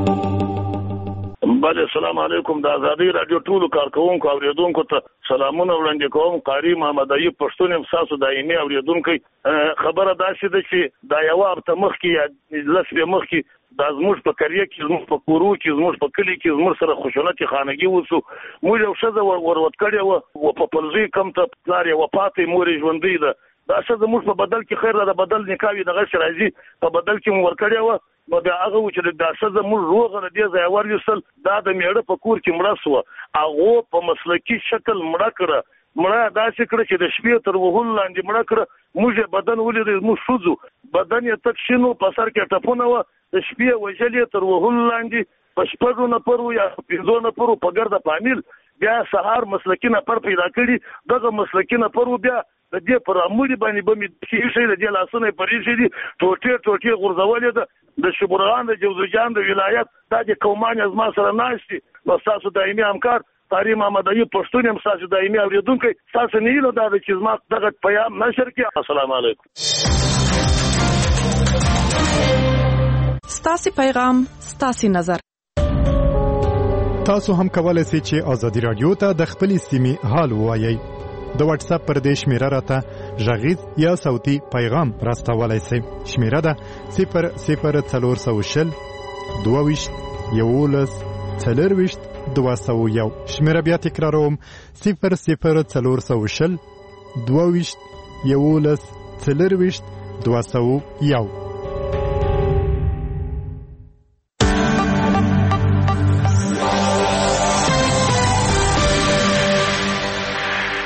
بله السلام علیکم د آزادي رادیو ټول کارکونکو اوریدونکو ته سلامونه وړاندې کوم قاری محمد ایوب پښتون امساسو دایمي اوریدونکو خبره دا شې ده چې دا یو هفته مخکې لسبه مخکې د زموږ په کریه کې زموږ په کورو کې زموږ په کلی کې زموږ سره خوشالتي خانګي وسو موږ یو څه وروت کړی و په پلزي کم ته پلار یې وفات مورې ژوندۍ ده دا څه زموږ په بدل کې خیر ده بدل نکاوي دغه راځي په بدل کې مور کړی و نو دا هغه چې د څه زموږ روغ نه دی ځای ورسل دا د میړه په کور کې مړ شو هغه په مسلکی شکل مړ کړه مړه دا شکر چې د شپې تر وهل لاندې مړ کړه موږ بدن ولې موږ شوزو بدن یې تک شنو په سر کې ټپونه و د شپې وجلې تر وهل لاندې په شپږو نه پرو یا پنځو نه پرو په ګرد پامل بیا سهار مسلکی نه پر پیدا کړي دغه مسلکی نه پرو بیا د دې پر اموري باندې بمې شي د دې لاسونه پرې شي دي ټوټه غورځولې ده د شبرغان د جوزجان د ولایت د قومان از ما سره ناشتي نو تاسو دایمي همکار قاری محمد ایوب پښتون هم تاسو دایمي اوریدونکو تاسو نه یو دا چې ما دغه پیغام نشر کړ السلام علیکم ستاسو پیغام ستاسو نظر تاسو هم کولای شئ چې آزادي رادیو ته د خپل سیمې حال ووایئ د واتس اپ پر دې شمیره راته ژغیز یا صوتي پیغام راستولای شئ شمیره ده 00420 22 11 201 شمیره بیا تکراروم 00420 22 11 201 د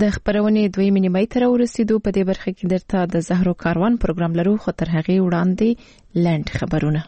د خبرونې دویمې نیمه ته ورسېدو. په دې برخه کې درته د زهرو کاروان پروګرام لرو، خو تر هغې وړاندې لنډ خبرونه.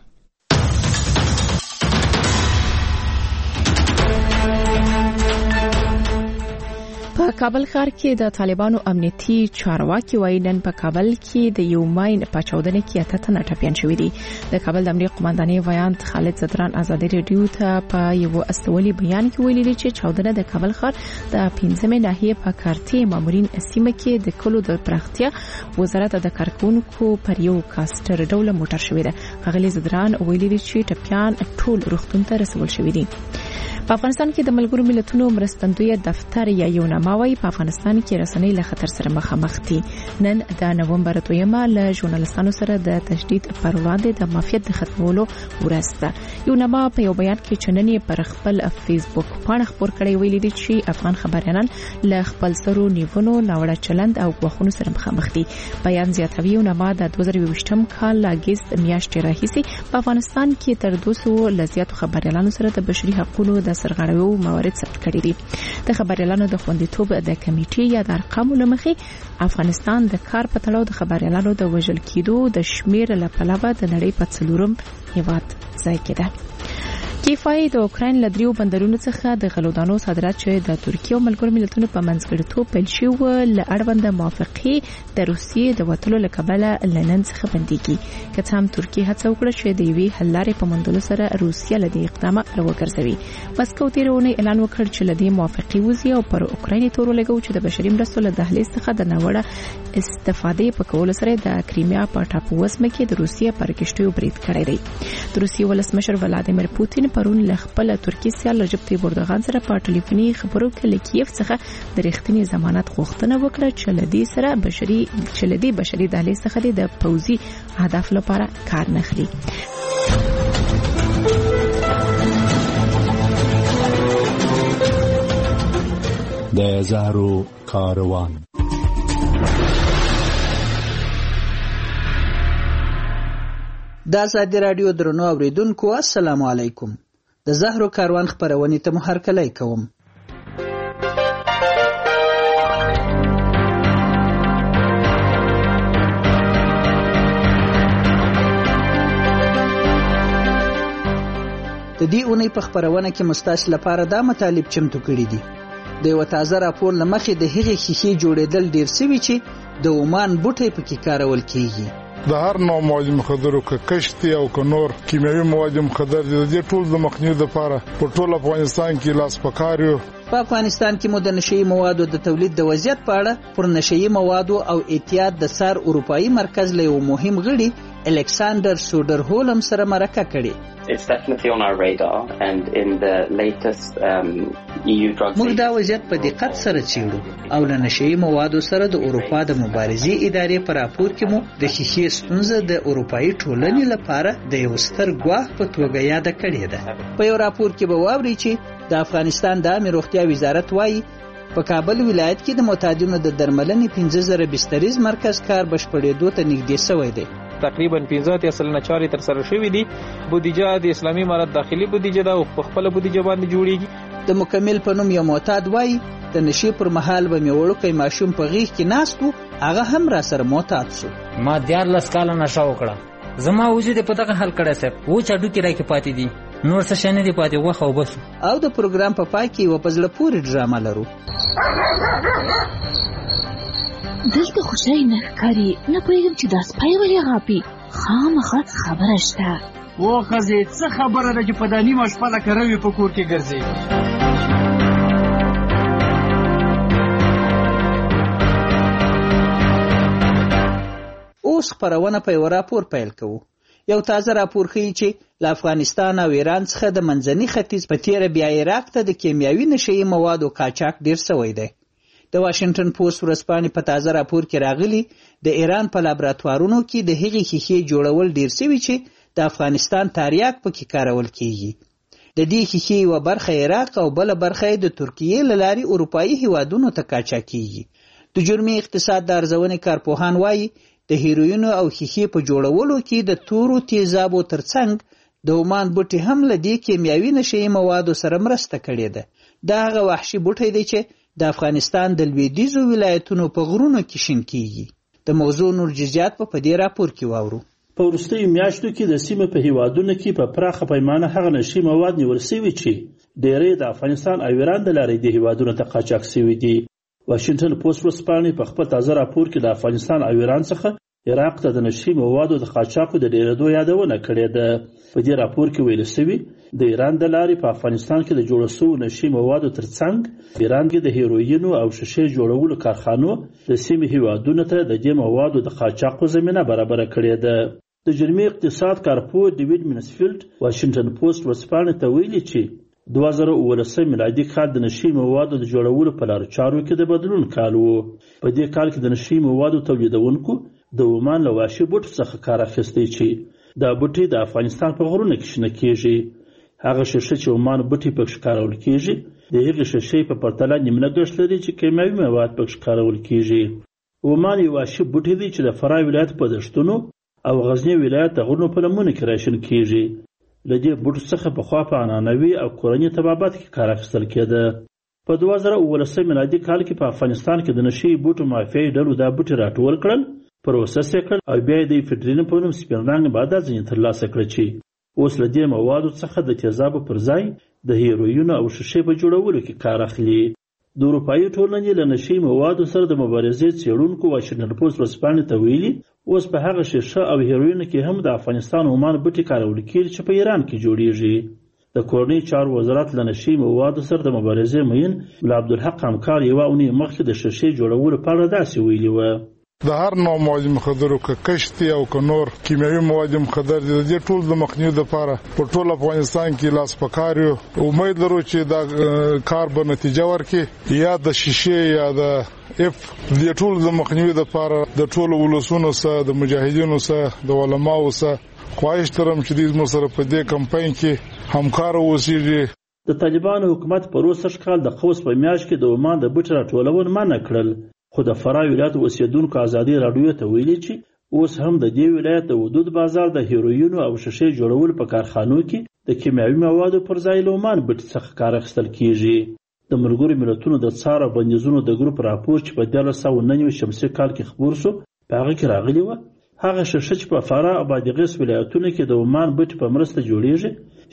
په کابل ښار کې د طالبانو امنیتي چارواکي وایي نن په کابل کې د یو ماین په چاودنه کې 8 تنه ټپیان شوي دي. د کابل د امنیت قومندانۍ ویاند خالد زدران ازادي رادیو ته په یو استولي بیان کې ویلي چې چاودنه د کابل ښار د 15مې ناحیې په کارتي مامورین سیمه کې د کلو د پراختیا وزارت د کارکونکو پر یو کاستر ډول موټر شوی ده. ښاغلي زدران ویلي چې ټپیان ټول روغتون ته رسول شوي دي. په افغانستان کې د ملګرو ملتونو مرستندوی دفتر یا یو ناموي په افغانستان کې رسنۍ له خطر سره مخامخ دي. نن د نومبر 2مه له ژورنالستانو سره د تشدید پر وړاندې د مافیت د ختمولو ورځ ده. یو نامه په یو بیان کې چننې پر خپل فیسبوک باندې خبر کړی ویلي دي چې افغان خبريالان له خپل سرو نیونو ناوړه چلند او غوښتنو سره مخامخ دي. بیان زیاتوي یو نامه د 2020م کال لاګست میاشتې راهیسي په افغانستان کې تر 200 لزیاتو خبريالانو سره د بشري حقوقو د سرغړونو موارد ثبت کړي دي. د خبريالانو د خوندیتوب د کمیټې یا د ارقامو لمخې افغانستان د کار په تړاو د خبريالانو د وژل کېدو د شمیر له پلوه د نړۍ په 4م هیواد ځای کې ده. کیفای د اوکراین له دریو بندرونو څخه د غلودانو صادرات چې د ترکیه او ملګرو ملتونو په منځګړیتوب پیل شوی ل اړوند موافقه د روسیې د وټلو لکبله لنن څخه بنديږي. که څه هم ترکیه هڅه وکړه چې د یوې حل لارې په موندلو سره روسیه له دې اقدام راوګرځوي. مسکو تیرونه اعلان وکړ چې له دې موافقه وزي او پر اوکراین تور لګو چې د بشري مرستو له دهلیز څخه د نوړه استفادې په کولو سره د کریمیا په ټاپو وسمه کې د روسیې پر کشتیو برید کړی دی. د روسیې ولسمشر ولادیمیر پوتین پرون له خپل ترکی سیال رجب طیب اردوغان سره په ټلیفوني خبرو کې له کیف څخه د رښتینی ضمانت غوښتنه وکړه چې لدی سره بشري دهلیز څخه د پوځي هدف لپاره کار نه خري. د زهرو کاروان. د ازادي رادیو درنو اوریدونکو السلام علیکم. د زهرو کاروان خبرونې ته هرکلی کوم. د دې اونۍ په خبرونه کې مستاس لپاره دا مطالب چمتو کړي دي. د یو تازه راپور لمخې د هغې ښیښې جوړېدل ډیر سوي چې د عمان بوټي پکې کارول کیږي. د هر نوع مواد مخدرو که کشتي او که نور کیمیاوي مواد مخدر دي ټول د مخنیوي لپاره په ټول افغانستان کې لاس پکار یو. په افغانستان کې مو د نشئی موادو د تولید د وضعیت په اړه پر نشئی موادو او احتیاط د سار اروپایي مرکز له یو مهم غړي الکساندر سودرهولم سره مرکه کړي. It's definitely on our radar and in the latest EU drug موږ دا وضعیت په دقت سره څېړو او له نشئی موادو سره د اروپا د مبارزې ادارې په راپور کې مو د ښیښې ستونزه د اروپایي ټولنې لپاره د یو ستر ګواښ په توګه یاد کړې ده. په یو راپور کې به واورئ چې د افغانستان د عامه روغتیا وزارت وایي په کابل ولایت کې د معتادینو د درملنې 15000 بستریز مرکز کار بشپړېدو ته نږدې شوی دی. تقریبا 15 چارې تر سره شوې دي. بودیجه د اسلامي امارت داخلي بودیجه ده او په خپل بودیجه باندې جوړیږي. د مکمل په نوم یو معتاد وایي د نشي پر مهال به مې وړوکی ماشوم په غیږ کې ناست و، هغه هم را سره معتاد شو. ما 14 کاله نشه وکړه. زما وجود په دغه حال کړی صاحب و چاډو کې راکې پاتې دي، نور څه شنه دي پاتې غوښه او بس. او د پروګرام په پای کې و په زړه پورې ډرامه لرو. دلته خوشای نه ښکاري، نه پوهېږم چې دا سپی ولې غاپي. خامخا خبره شته. و ښځې څه خبره ده چې په دا نیمه شپه لکه روي په کور کې ګرځي. اوس خبرونه په یو راپور پیل کوو. یو تازه راپور ښیي چې له افغانستان او ایران څخه د منځني ختیځ په تیره بیا عراق ته د کیمیاوي نشئی موادو قاچاق ډیر شوی دی. د واشنگټن پوسټ ورځپاڼې په تازه راپور کې راغلي د ایران په لابراتوارونو کې د هغې ښیښې جوړول ډیر شوي چې د افغانستان تریاک پکې کارول کیږي. د دې ښیښې یوه برخه عراق او بله برخه د ترکیې له لارې اروپایي هیوادونو ته قاچاقېږي. د جرمي اقتصاد د ارزونې کارپوهان وایي د هیروینو او ښیښې په جوړولو کې د تورو تیزابو ترڅنګ د عمان بوټي هم له دې کیمیاوي نشئی موادو سره مرسته کړې ده. دا هغه وحشي بوټی دی چې د افغانستان د لویدیځو ولایتونو په غرونو کې شین کیږي. د موضوع نور جزئیات په دې راپور کې واورو. په وروستیو میاشتو کې د سیمې په هیوادونو کې په پراخه پیمانه هغه نشي مواد نیول شوي چې ډېری د افغانستان او ایران د لارې د هیوادونو ته قاچاق شوي دي. واشنګټن پوسټ ورځپاڼې په خپل تازه راپور کې د افغانستان او ایران څخه عراق ته د نشي موادو د قاچاقو د ډېرېدو یادونه کړې ده. په دې راپور کې ویل شوي د ایران د لارې په افغانستان کې د جوړ شوو نشي موادو ترڅنګ ایران کې د هیروینو او شیشې جوړولو کارخانو د سیمې هیوادونو ته د دې موادو د قاچاقو زمینه برابره کړې ده. د جرمي اقتصاد کارپوه ډیویډ مینسفیلډ واشنګټن پوسټ ورځپاڼې ته ویلي چې 2019 میلادي کال د نشي موادو د جوړولو په لارو چارو کې د بدلون کال و. په دې کال کې د نشي موادو تولیدونکو د عمان له وحشي بوټو څخه کار اخیستی چې دا بوټي د افغانستان په غرونو کې شنه کیږي. هغه شیشه چې عمان بوټي پکې کارول کیږي د هغې شیشې په پرتله نیم نګښت لري چې کیمیاوي مواد پکې کارول کیږي. عمان یو وحشي بوټي دی چې د فراه ولایت په دښتونو او غزنی ولایت د غرونو په لمنو کې راشن کیږي. له دې بوټو څخه پخوا په عنعنوي او کورني طبابت کې کار اخیستل کېده. په 2019 میلادي کال کې په افغانستان کې د نشي بوټو مافیایي ډلو دا بوټي راټول کړل، پروسس یې کړل او بیا یې د افیډرین په نوم سپین رنګ باده ځینې ترلاسه کړه چې اوس له دې موادو څخه د تیزابو پر ځای د هیروینو او شیشې په جوړولو کې کار اخلي. د اروپایي ټولنې له نشي موادو سره د مبارزې څېړونکو واشنګټن پوسټ ورځپاڼې ته ویلي اوس په هغه شیشه او هیروینو کې هم د افغانستان عمان بوټي کارول کېږي چې په ایران کې جوړیږي. د کورنۍ چارو وزارت له نشي موادو سره د مبارزې مین ملا عبدالحق همکار یوه اونۍ مخکې د شیشې جوړولو په اړه داسې ویلي وه: د هر نوع مواد مخدرو که کشتي او که نور کیمیاوي مواد مخدر دي، د دې ټول د مخنیوي لپاره په ټول افغانستان کې لاس پکار یو. امید لرو چې دا کار به نتیجه ورکړي، یا د شیشې یا د دې ټول د مخنیوي لپاره د ټولو ولسونو سره، د مجاهدینو سره، د علماو سره خواهش ترم چې دوی زموږ سره په دې کمپاین کې همکار اوسېږي. د طالبانو حکومت په روسش کال د قوس په میاشت کې د عمان د بوټو راټولول منع کړل، خو د فراه ولایت اوسېدونکو ازادي راډیو ته ویلي چې اوس هم د دې ولایت د ودود بازار د هیروینو او شیشې جوړولو په کارخانو کې د کیمیاوي موادو پر ځای له عمان بوټي څخه کار اخیستل کیږي. د ملګرو ملتونو د څار او بندیزونو د ګروپ راپور چې په 1999 شمسي کال کې خپور شو په هغه کې راغلی و هغه شیشه چې په فراه او بادغیس ولایتونو کې د عمان بوټي په مرسته جوړیږي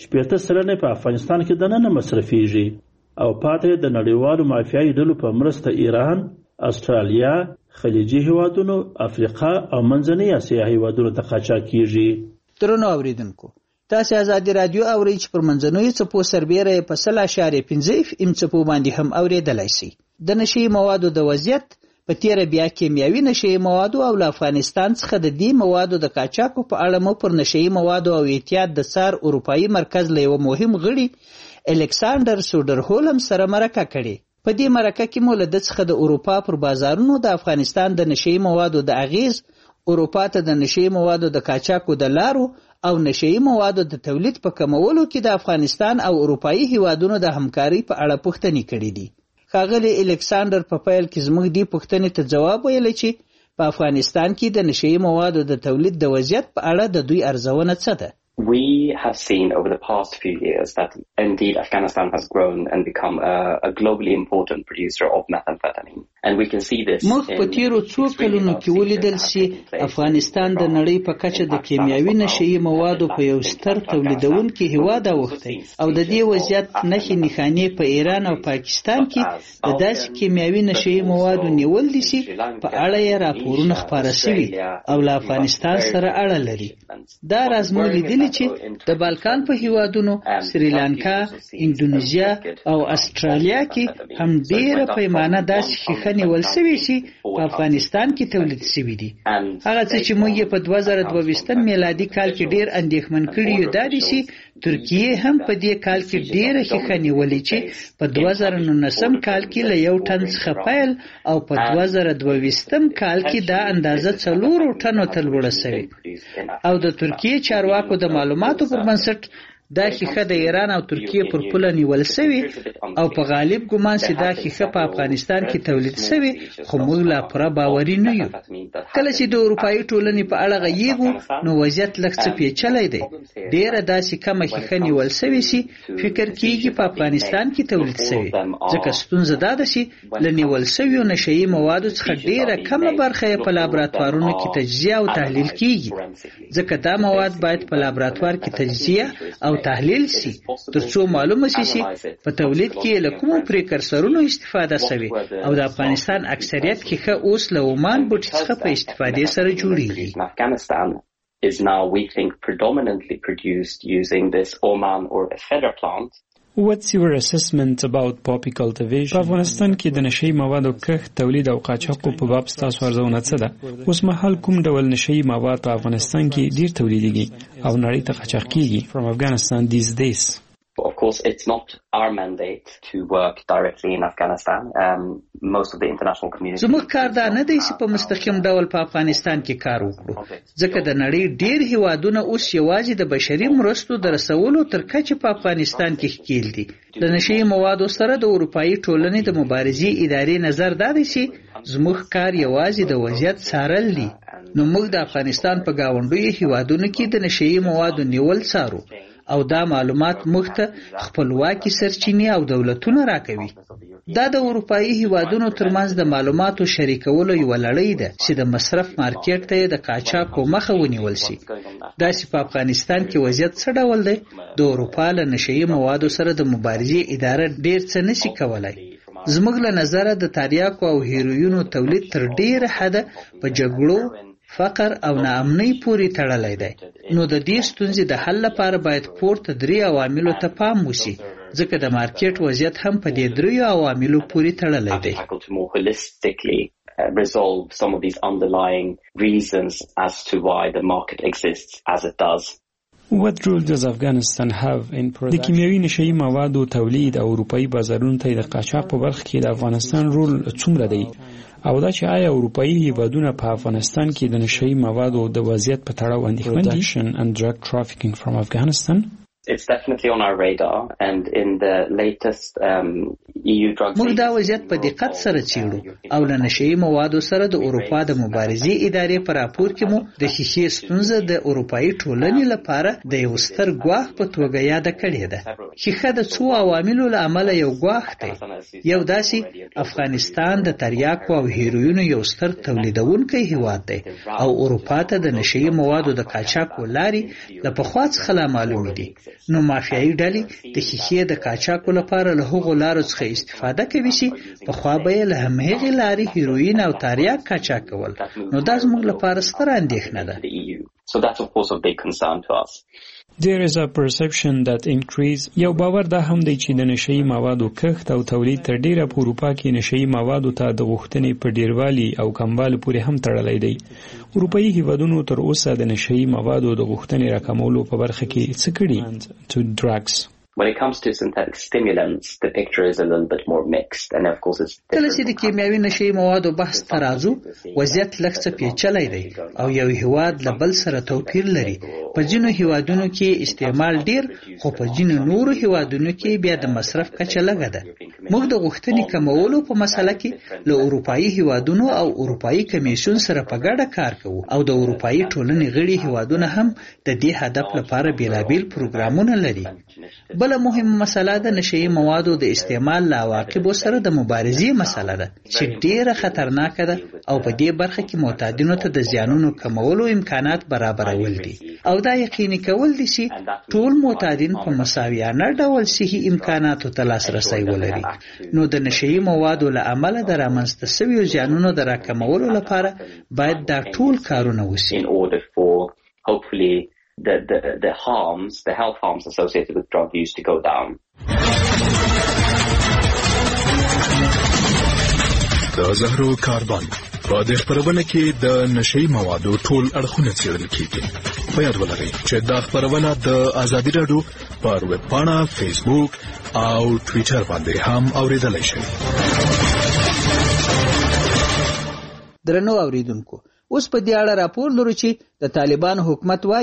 80% په افغانستان کې دننه مصرفیږي او پاتې د نړیوالو مافیایي ډلو په مرسته ایران، استرالیا، خلیجي هیوادونو، افریقا او منځنۍ اسیا هیوادونو ته قاچاق کیږي. درنو اوریدونکو، تاسو آزادي رادیو اورئ چې پر منځنوي څپو سربیره په 0.5 FM څپو باندې هم اوریدلای شئ. د نشي موادو د وضعیت په تیر بیا کیمیاوي نشي موادو او افغانستان څخه د دې موادو د قاچاق په اړه مو پر نشي موادو او احتیاط د سار اروپאי مرکز له یو مهم غړي الکساندر سودرهولم سره مرکه کړې. په دې مرکه کې مو له د څخه د اروپا پر بازارونو د افغانستان د نشي موادو د اغیز، اروپا ته د نشي موادو د قاچاقو د لارو او نشي موادو د تولید په کمولو کې د افغانستان او اروپאי هیوادونو د همکاري په اړه پوښتنې کړې دي. ښاغلی الکساندر په پیل کې زموږ دې پوښتنې ته جواب ویلی چې په افغانستان کې د نشي موادو د تولید د وضعیت په اړه د دوی ارزونه څه ده؟ We have seen over the past few years that indeed Afghanistan has grown and become a globally important producer of methamphetamine. And we can see this مخ په تیرو څو کلونو کې ولیدل چې افغانستان د نړۍ په کچه د کیمیاوي نشي موادو په یو ستر تولیدونکي هیواد اوښتی او د دې وضعیت نښې نښانې په ایران او پاکستان کې د داسې کیمیاوي نشي موادو نیول دي چې په اړه یې راپورونه خپاره شوي او له افغانستان سره اړه لري. دا راز مو لیدلی چې د بالکان په هیوادونو سریلانکا، اندونیزیا او استرالیا کې هم ډیره پیمانه داسې ښیښه نیول شوې چې په افغانستان کې تولید شوي دي. هغه څه چې موږ په 2022 میلادي کال کې ډیر اندېښمن کړي یو دا دي چې ترکیه هم په دې کال کې ډیره ښیښه نیولې چې په 2019 کال کې له 1 ټن څخه پیل او په 2022 کال کې دا اندازه 4 ټنو ته لوړه شوې. او د ترکیه چارواکو د معلوماتو پر بنسټ دا ښیښه د ایران او ترکیه پر پوله نیول شوې او په غالب ګمان چې دا ښیښه په افغانستان کې تولید شوې، خو موږ لا پوره باوري نه یو. کله چې د اروپایي ټولنې په اړه غږیږو نو وضعیت لږ څه پیچلی دی. ډیره داسې کمه ښیښه نیول شوې چې فکر کیږي په افغانستان کې تولید شوې، ځکه ستونزه دا ده چې له نیول شویو نشهیي موادو څخه ډیره کمه برخه یې په لابراتوارونو کې تجزیه او تحلیل کیږي، ځکه دا مواد باید په لابراتوار کې تجزیه او تحلیل شي ترڅو معلومه شي چې په تولید کې له کومو پریکرسرونو استفاده شوې او د افغانستان اکثریت ښیښه اوس له عمان بوټي څخه په استفادې سره جوړیږي. is now, we think, predominantly produced using this Oman or a feather plant. What's your assessment about poppy cultivation? په افغانستان کې د نشهیي موادو کښت، تولید او قاچاقو په باب ستاسو ارزونه څه ده؟ اوس مهال کوم ډول نشهیي مواد په افغانستان کې ډیر تولیدېږي او نړۍ ته قاچاق کیږي from Afghanistan these days? Of course, it's not our mandate to work directly in Afghanistan. Most of the international community. زموږ کار دا نه دی چې په مستقیم ډول په افغانستان کې کار وکړو، ځکه د نړۍ ډیر هیوادونه اوس یوازې د بشري مرستو د رسولو تر کچې په افغانستان کې ښکیل دي. د نشهیي موادو سره د اروپایي ټولنې د مبارزې ادارې نظر دا دی چې زموږ کار یوازې د وضعیت څارل دي. نو موږ د افغانستان په گاونډیو هیوادونو کې د نشهیي موادو نیول څارو او دا معلومات موږ ته خپلواکي سرچینې او دولتونه راکوي. دا د اروپایي هیوادونو ترمنځ د معلوماتو شریکولو یو لړۍ ده چې د مصرف مارکیټ ته د قاچاقو مخه ونیول شي. دا چې په افغانستان کې وضعیت څه ډول دی، د اروپا له نشهیي موادو سره د مبارزې اداره ډیر څه نشي کولای. زموږ له نظره د تریاکو او هیروینو تولید تر ډیره حده په جګړو، فقر او ناامنۍ پورې تړلی دی. نو د دې ستونزې د حل لپاره باید پورته درې عواملو ته پام وشي، ځکه د مارکیټ وضعیت هم په دې دریو عواملو پورې تړلی دی. Resolve some of these underlying reasons as to why the market exists as it does. What role does Afghanistan have in production? د کیمیاوي نشهیي موادو تولید او اروپایي بازارونو ته د قاچاق په برخه کې د افغانستان رول څومره دی؟ او دا چې آیا اروپایي هیوادونه په افغانستان کې د نشهیي موادو د وضعیت په تړاو اندېښمن دي؟ and drug trafficking from Afghanistan? It's definitely on our radar, and in the latest EU drug. موږ دا وضعیت په دقت سره څېړو او له نشهیي موادو سره د اروپا د مبارزې ادارې په راپور کې مو د ښیښې ستونزه د اروپایي ټولنې لپاره د یو ستر ګواښ په توګه یاده کړې ده. ښیښه د څو عواملو له امله یو ګواښ دی. یو داسې افغانستان د تریاکو او هیروینو یو ستر تولیدونکی هیواد دی او اروپا ته د نشهیي موادو د قاچاقو لارې له پخوا څخه لا معلومې دي. نو مافیایي ډلې د ښیښې د قاچاقو لپاره له هغو لارو څخه استفاده کوي چې پخوا به یې له همهغې لارې هیروین او تریاک قاچاق کول. نو دا زموږ لپاره ستره اندېښنه ده. So that's of course a big concern to us. There is a perception that increase یو باور دا هم دی چې د نشهیي موادو کښت او تولید تر ډیره په اروپا کې نشهیي موادو ته د غوښتنې په ډیروالي او کموالي پورې هم تړلی دی. اروپایي هیوادونو تر اوسه د نشهیي موادو د غوښتنې راکمولو په برخه کې څه کړي؟ to drugs. When it comes to synthetic stimulants, the picture is a little bit more mixed, and of course it's کله چې د کیمیاوي نشهیي موادو بحث ته راځو، وضعیت لږ څه پیچلی دی او یو هیواد له بل سره توپیر لري. په ځینو هیوادونو کې استعمال ډیر، خو په ځینو نورو هیوادونو کې بیا د مصرف کچه لږه ده. موږ د غوښتنې کمولو په مسله کې له اروپایي هیوادونو او اروپایي کمیسیون سره په ګډه کار کوو او د اروپایي ټولنې غړي هیوادونه هم د دې هدف لپاره بیلابیل پروګرامونه لري. بل مهمه مسله د نشهیي موادو د استعمال له عواقبو سره د مبارزې مسله ده چې ډیره خطرناکه ده او په دې برخه کې معتادینو ته د زیانونو کمولو امکانات برابرول دي او دا یقیني کول دي چې ټول معتادین په مساویانه ډول صحي امکاناتو ته لاسرسی ولري. نو د نشهیي موادو له امله د رامنځته شویو زیانونو د راکمولو لپاره باید دا ټول کارونه وشي. Hopefully the harms, the health harms associated with drug use to go down. د زهرو کاربن په دې خبرونه کې د نشهیي موادو ټول اړخونه څېړل کیږي. په یاد ولرئ چې دا خبرونه د ازادي راډیو پر ویب پاڼه، فیسبوک او ټویټر باندې هم اوریدلای شئ. درنو اوریدونکو، اوس په دې اړه راپور لرو چې د طالبان حکومت وایي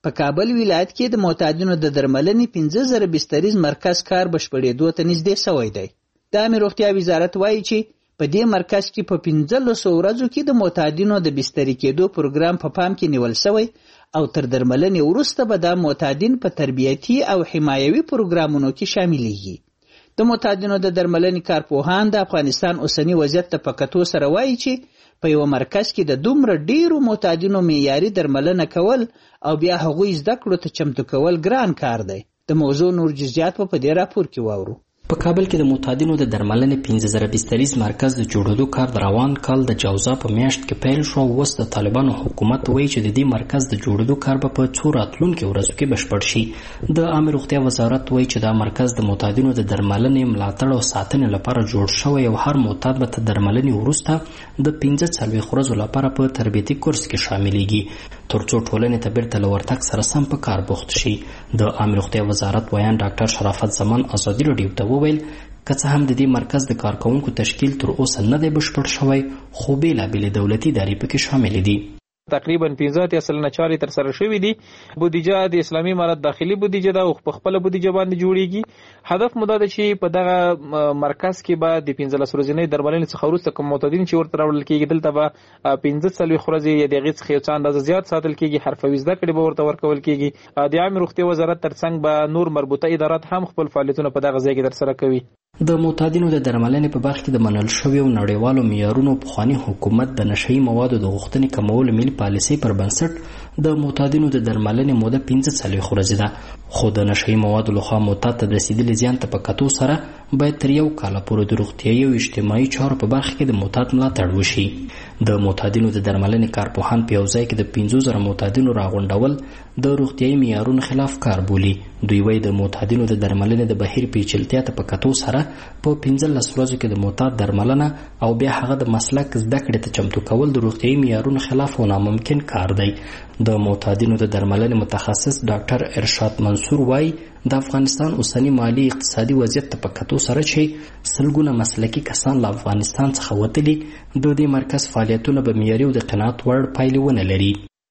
په کابل ولایت کې د معتادینو د درملنې 15,000 بستریز مرکز کار بشپړېدو ته نږدې شوی دی. د عامه روغتیا وزارت وایي چې په دې مرکز کې په 15 ورځو کې د معتادینو د بستري کېدو پروګرام په پام کې نیول شوی او تر درملنې وروسته به د معتادین په تربیتي او حمایوي پروګرامونو کې شاملېږي. د معتادینو د درملنې کارپوهان د افغانستان اوسنی وضعیت ته په کتو سره وایي چې په یو مرکز کې د دومره ډیرو معتادینو معیاري درملنه کول او بیا هغوی زده کړو ته چمتو کول ګران کار دی. د موضوع نور جزئیات په دې راپور کې واورو. په کابل کې د معتادینو د درملنې 15,000 بستریز مرکز د جوړېدو کار د روان کال د جوزا په میاشت کې پیل شو. اوس د طالبانو حکومت وایي چې د دې مرکز د جوړېدو کار به په څو راتلونکو ورځو کې بشپړ شي. د عامه روغتیا وزارت وایي چې دا مرکز د معتادینو د درملنې ملاتړ او ساتنې لپاره جوړ شوی او هر معتاد به تر درملنې وروسته د 15 ورځو لپاره په تربیتي کورس کې شاملېږي ترڅو ټولنې ته بیرته له ورتګ سره سم په کار بوخت شي. د عامه روغتیا وزارت ویان ډاکټر شرافت زمان ازادي راډیو ته وویل که څه هم د دې مرکز د کارکونکو تشکیل تر اوسه نه دی بشپړ شوی خو بېلابېلې دولتي ادارې پکې شاملې دي. تقریبا 15 چارې تر سره شوې دي. بودیجه د اسلامي امارت داخلي بودیجه ده او په خپل بودیجه باندې جوړیږي. هدف مو دا ده چې په دغه مرکز کې به د 15 ورځې درملنې څخه وروسته کوم معتادین چې ورته راوړل کېږي دلته به 15 ورځې یا د هغې څخه یو څه اندازه زیات ساتل کېږي. حرفوي زده کړې به ورته ورکول کېږي. د عامه روغتیا وزارت ترڅنګ به نور مربوطه ادارات هم خپل فعالیتونه په دغه ځای کې ترسره کوي. د معتادینو د درملنې په برخه کې د منل شویو نړیوالو معیارونو پخوانی حکومت د نشئی موادو د غوښتنې کمولو ملي پالیسۍ پر بنسټ د معتادینو د درملنې موده 15 ورځې ده. خو د نشئی موادو لخوا معتاد ته د رسیدلي زیان ته په کتو سره باید تر یو کال پورې د روغتیایي او اجتماعي چارو په برخه کې د معتاد ملاتړ وشي. د معتادینو د درملنې کارپوهان په یو ځای کې د 15,000 معتادینو راغونډول د روغتیایي معیارونو خلاف کار بولي. دوی وایي د معتادینو د درملنې د بهیر پیچلتیا ته په کتو سره په 15 ورځو کې د معتاد درملنه او بیا هغه د مسلک زده کړې ته چمتو کول د روغتیایي معیارونو خلاف او ناممکن کار دی. د معتادینو د درملنې متخصص ډاکټر ارشاد منصور وایي د افغانستان اوسنی مالی اقتصادي وضعیت ته په کتو سره چې سلګونه مسلکي کسان له افغانستان څخه وتلي د دې مرکز فعالیتونه به معیاري او د قناعت وړ پایلې ونه لري.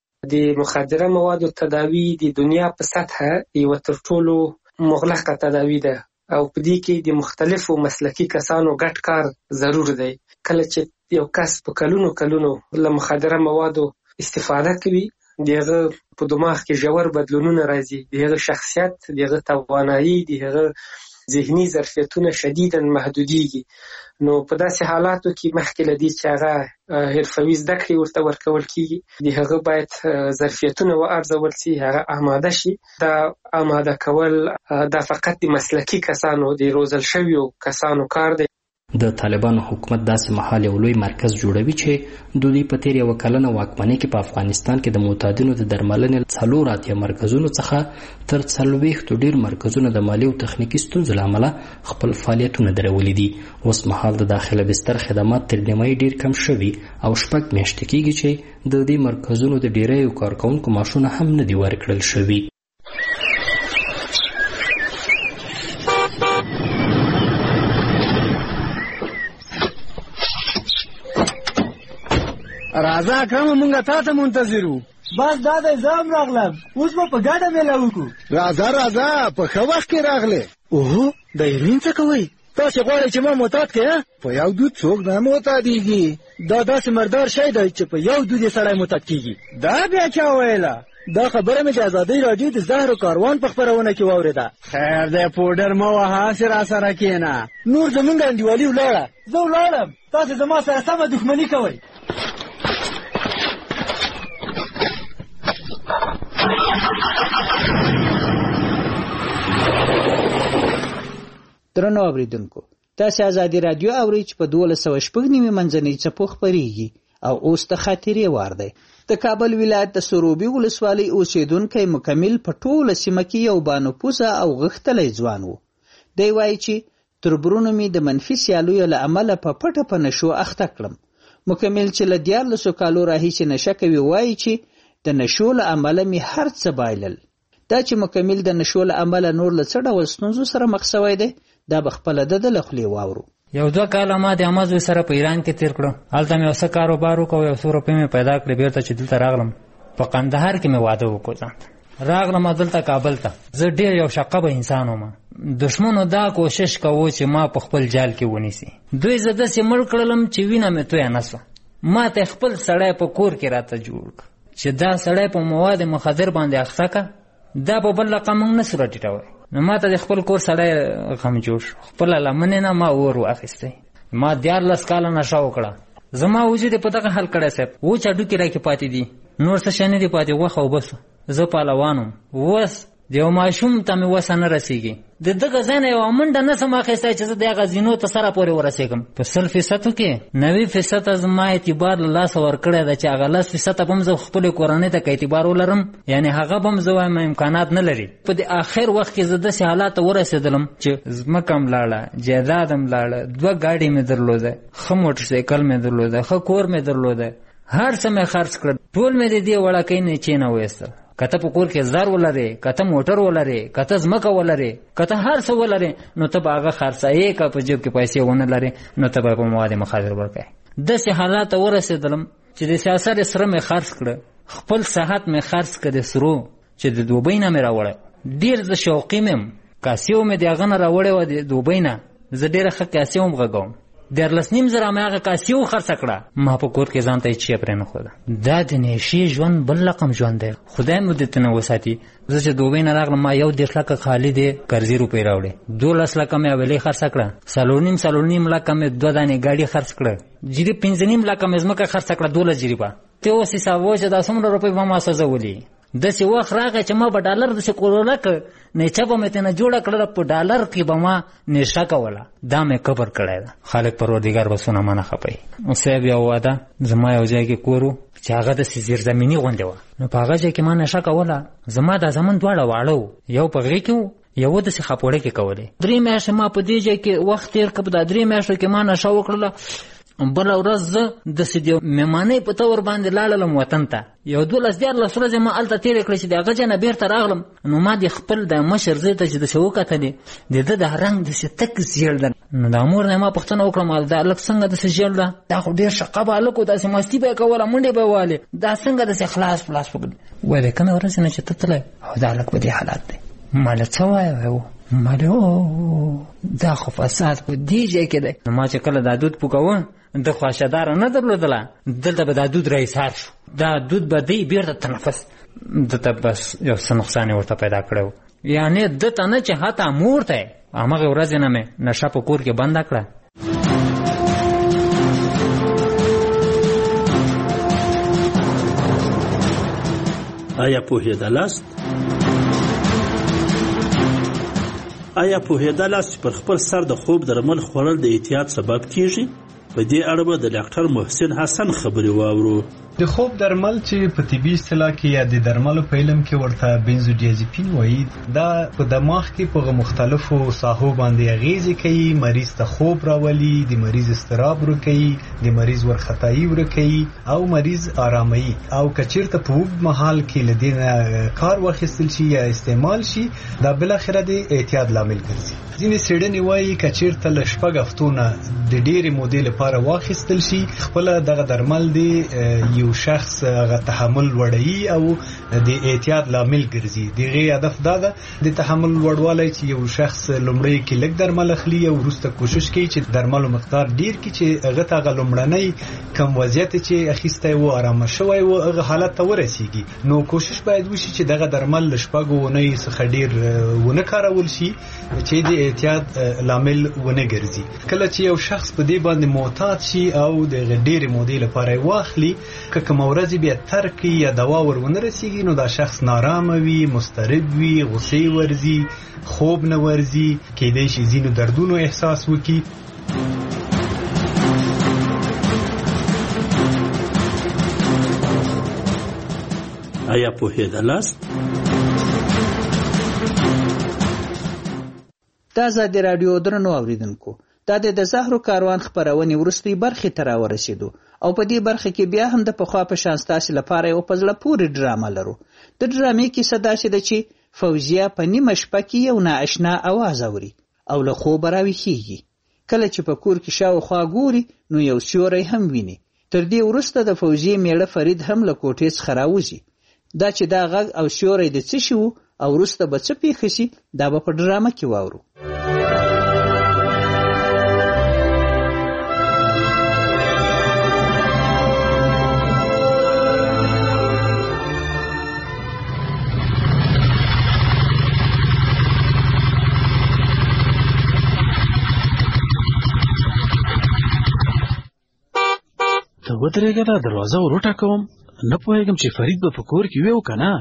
د مخدره موادو تداوی د دنیا په سطحه یو تر ټولو مغلقه تداوی ده او په دې کې د مختلفو مسلکي کسانو ګډ کار ضرور دی. کله چې یو کس په کلونو له مخدره موادو استفاده کوي دغه په دماغ کې ژور بدلونونه راځي. دغه شخصیت، دغه توانایي، دغه ذهني ظرفیتونه شدیداً محدودیږي. نو په داسې حالاتو کې مخکې له دې چې هغه حرفوي زده کړې ورته ورکول کېږي د هغه باید ظرفیتونه وارزول شي، هغه آماده شي. دا آماده کول دا فقط د مسلکي کسانو د روزل شویو کسانو کار دی. د طالبانو حکومت داسې مهال یو لوی مرکز جوړوي چې د دوی په تیر یو کلنه واکمنۍ کې په افغانستان کې د معتادینو د درملنې 4 مرکزونو څخه تر 40 ډیر مرکزونه د مالی او تخنیکي ستونزو له امله خپل فعالیتونه درولي دي. اوس مهال د داخله بستر خدمات تر نیمایي ډیر کم شوي او 6 میاشتې کېږي چې د دې مرکزونو د ډیریو کارکونکو معاشونه هم نه دي ورکړل شوي. راځه اکرم مونږه تا ته منتظر وو. بس دا د ځام راغلم اوس به په ګډه میله وکړو. راځه په ښه وخت کې راغلې. اوهو د هیروین څه کوئ؟ تاسې غواړئ چې ما معتاد کړې؟ په یو دود څوک نه معتادېږي. دا داسې مردار شی دی چې په یو دود یې سړی معتاد کېږي. دا بیا چا ویله؟ دا خبره مې د ازادۍ راډیو د زهرو کاروان په خپرونه کې واورېده. خیر دی پوډر مه وهه، هسې راسره کښېنه. نور زمونږ انډیوالي ولاړه، زه ولاړم، تاسې زما سره سمه دښمني کوئ. درنو اوریدونکو، تاسو ازادي رادیو اورئ چې په 12:09 منځنۍ څپو خپرېږي او اوس د خاطرې وار دی. د کابل ولایت د سروبي ولسوالۍ اوسیدونکی مکمل په ټوله سیمه کې یو بانفوذه او غښتلی ځوان و. دی وایي چې تر برونو مې د منفي سیالیو له امله په پټه په نشو اخته کړم. مکمل چې له 14 کالو راهیسې نشه کوي وایي چې د نشو له امله مې هر څه بایلل. دا چې مکمل د نشو له امله نور له څه ډول ستونزو سره مخ شوی دی دا به خپله د له خولې واورو. 1-2 کاله ما د امازوی سره په ایران کې تیر کړو. هلته مې یو څه کاروبار وکړو، 100 روپۍ مې پیدا کړې. بیرته چې دلته راغلم په قندهار کې مې واده وکړو ځان ته. راغلم دلته کابل ته. زه ډیر یو شقبه انسان وم. دشمنو دا کوشش کوو چې ما په خپل جال کې ونیسي. دوی زه داسې مړ کړلم چې وینه مې تویه نه سوه. ما ته خپل سړی په کور کې راته جوړ کړ چې دا سړی په مواد مخدر باندې اخته که دا په بل رقم موږ نه سو راټیټوی. نو ما ته د خپل کور سړی غم جوړ شو. خپله لمنې نه ما اور واخیستی. ما 14 کاله نشه وکړه. زما وجود په دغه حل کړی صاحب. وچ هډوکي راکې پاتې دي، نور څه شی نه دي پاتې، غوښه او بس. زه پهلوان وم. اوس د یو ماشوم ته مې وسه نه رسېږي. د دغه ځای نه یوه منډه نه سم اخیستی چې زه د هغه زینو ته سره پورې ورسېږم. په 100% کې 90% زما اعتبار له لاسه ورکړی ده چې هغه 10% به هم زه خپلې کورنۍ ته که اعتبار ولرم، یعنې هغه به هم زه وایم امکانات نه لري. په د آخر وخت کې زه داسې حالات ته ورسېدلم چې ځمکه م لاړه، جایداد م لاړه، 2 ګاډي مې درلوده، ښه موټرسایکل مې درلوده، ښه کور مې درلوده، هر څه مې خرڅ کړل. ټول مې د دې وړکۍ نیچې نه ویستل. که ته په کور کې زر ولرې، که ته موټر ولرې، که ته ځمکه ولرې، که ته هر څه ولرې، نو ته به هغه خرڅایې. که په جیب کې پیسې ونه لرې نو ته به په مواد مخدر ورکوې. داسې حالات ته ورسېدلم چې د سیاست سره مې خرڅ کړه، خپل صحت مې خرڅ کړه د سرو چې د دوبۍ نه مې راوړی. ډېر زه شوقي مې یم. کاسې مې د هغه نه راوړې وه د دوبۍ نه. زه ډېره ښه کاسې هم غږوم. 14,500 مې هغه کاسې وخرڅه کړه. ما په کور کې ځان ته هېڅ شی پرې نه ښوده. دا د نېشې ژوند بل رقم ژوند دی. خدای مو دې ته نه وساتي. زه چې دوبۍ نه راغلم ما 1.5 لکه خالي دی قرضې روپۍ راوړې. 12 لکه مې حویلۍ خرڅه کړه. 4.5 لکه مې 2 دانې ګاډي خرڅ کړه. جریب 5.5 لکه مې ځمکه خرڅه کړه. 12 جریبه. ته اوس حساب وکړه چې دا څومره روپۍ به ما سوځولي. داسې وخت راغی چې ما به ډالر داسې کوروله کړ، نیچه به مې ترېنه جوړه کړله، په ډالر کې به ما نیشه کوله. دا مې قبر کړی ده. خالق پروردګار به څونه ما نه خفوي. صاحب یو واده زما یو ځای کې کور و چې هغه داسې زیرزمیني غوندې وه. نو په هغه ځای کې ما نشه کوله. زما دا زمن دواړه واړه و، یو په غېږ کې و، یو داسې خاپوړی کې کولې. 3 میاشتې ما په دې ځای کې وخت تېر کړ. په دا 3 میاشتو کې ما نشه وکړله. بله ورځ زه داسې د مېمانۍ په طور باندې لاړلم وطن ته. یو 12-14 ورځې ما هلته تېرې کړې چې د هغه ځای نه بېرته راغلم. نو ما د خپل د مشر زوی ته چې داسې وکتلې، د ده د رنګ داسې تک ژېړ ده. نو د مور نه ما پوښتنه وکړم دا هلک څنګه داسې ژېړ ده؟ دا خو ډېر شقه به هلک و، داسې مستي به یې کوله، منډې به یې وهلې، دا څنګه داسې خلاص فلاس وکړل؟ وایي د کومې ورځې نه چې ته تللی او دا هلک په دې حالات دی. ما له څه وایه ما دا خو فساد په دې ځای کې دی. نو ما چې کله دا دود پوکوه د خواشداره نه درلودله، دلته به دا دود را ایسار شو. دا دود به دی بیرته تنفس دته بس یو څه نقصان یې ورته پیدا کړی و. یعنې دته نه چې حتی مور ته یې همغې ورځې نه مې نشه په کور کې بنده کړه. آیا پوهېدلاست؟ آیا پوهېدلاست چې پر خپل سر د خوب درمل خوړل د اعتیاد سبب کیږي؟ په دې اړه به د ډاکټر محسن حسن خبرې واورو. د خوب درمل چې په طبي اصطلاح کې یا د درملو په علم کې ورته بنزودیازپین وایي، دا په دماغ کې په مختلفو ساحو باندې اغیزې کوي. مریض ته خوب راولي، د مریض اضطراب ورکوي، د مریض ورختایي ورکوي او مریض آراموي. او که چېرته په اوږد مهال کې له دې نه کار واخیستل شي یا استعمال شي، دا بالاخره د اعتیاد لامل ګرځي. ځینې څېړنې وایي که چېرته له 6 هفتو نه د ډېرې مودې لپاره واخیستل شي، خپله دغه درمل د یو شخص هغه تحمل وړوي او د اعتیاد لامل ګرځي. دغه هدف دا ده د تحمل وړوالی چې یو شخص لومړی کې لږ درمل اخلي او وروسته کوشش کوي چې درملو مقدار ډیر کړي چې هغه ته هغه لومړنی کم وضعیت چې اخیستی و، آرامه شوی و، هغه حالت ته ورسیږي. نو کوشش باید وشي چې دغه درمل له 6 اونیو څخه ډیر ونه کارول شي چې د اعتیاد لامل ونه ګرځي. کله چې یو شخص په دې باندې معتاد شي او د ډېرې مودې لپاره واخلي، که کومه ورځ بیا ترک یا دوا ورونه رسیږي، نو دا شخص نارامه وي، مضطرب وي، غصې ورځي، خوب نه ورځي، کیدای شي ځینو دردونو احساس وکړي. آیا پوهېدلاست؟ دا ازادي راډیو درنو اوریدونکو، دا د زهرو کاروان خپرونې وروستۍ برخې ته راورسېدو او په دې برخه کې بیا هم د پخوا په شان ستاسې لپاره یو په زړه پورې ډرامه لرو. د ډرامې کیسه داسې ده چې فوزیه په نیمه شپه کې یو نااشنا اواز اوري او له خوبه راویښېږي. کله چې په کور کې شاوخوا ګوري نو یو سیوری هم ویني. تر دې وروسته د فوزیې میړه فرید هم له کوټې څخه راوځي. دا چې دا غږ او سیوری د څه شي وو او وروسته به څه پیښه شي دا به په ډرامه کې واورو. ته ودرېږه، دا دروازه ور وټکوم. نه پوهېږم چې فرید به په کور کې وي او که نه.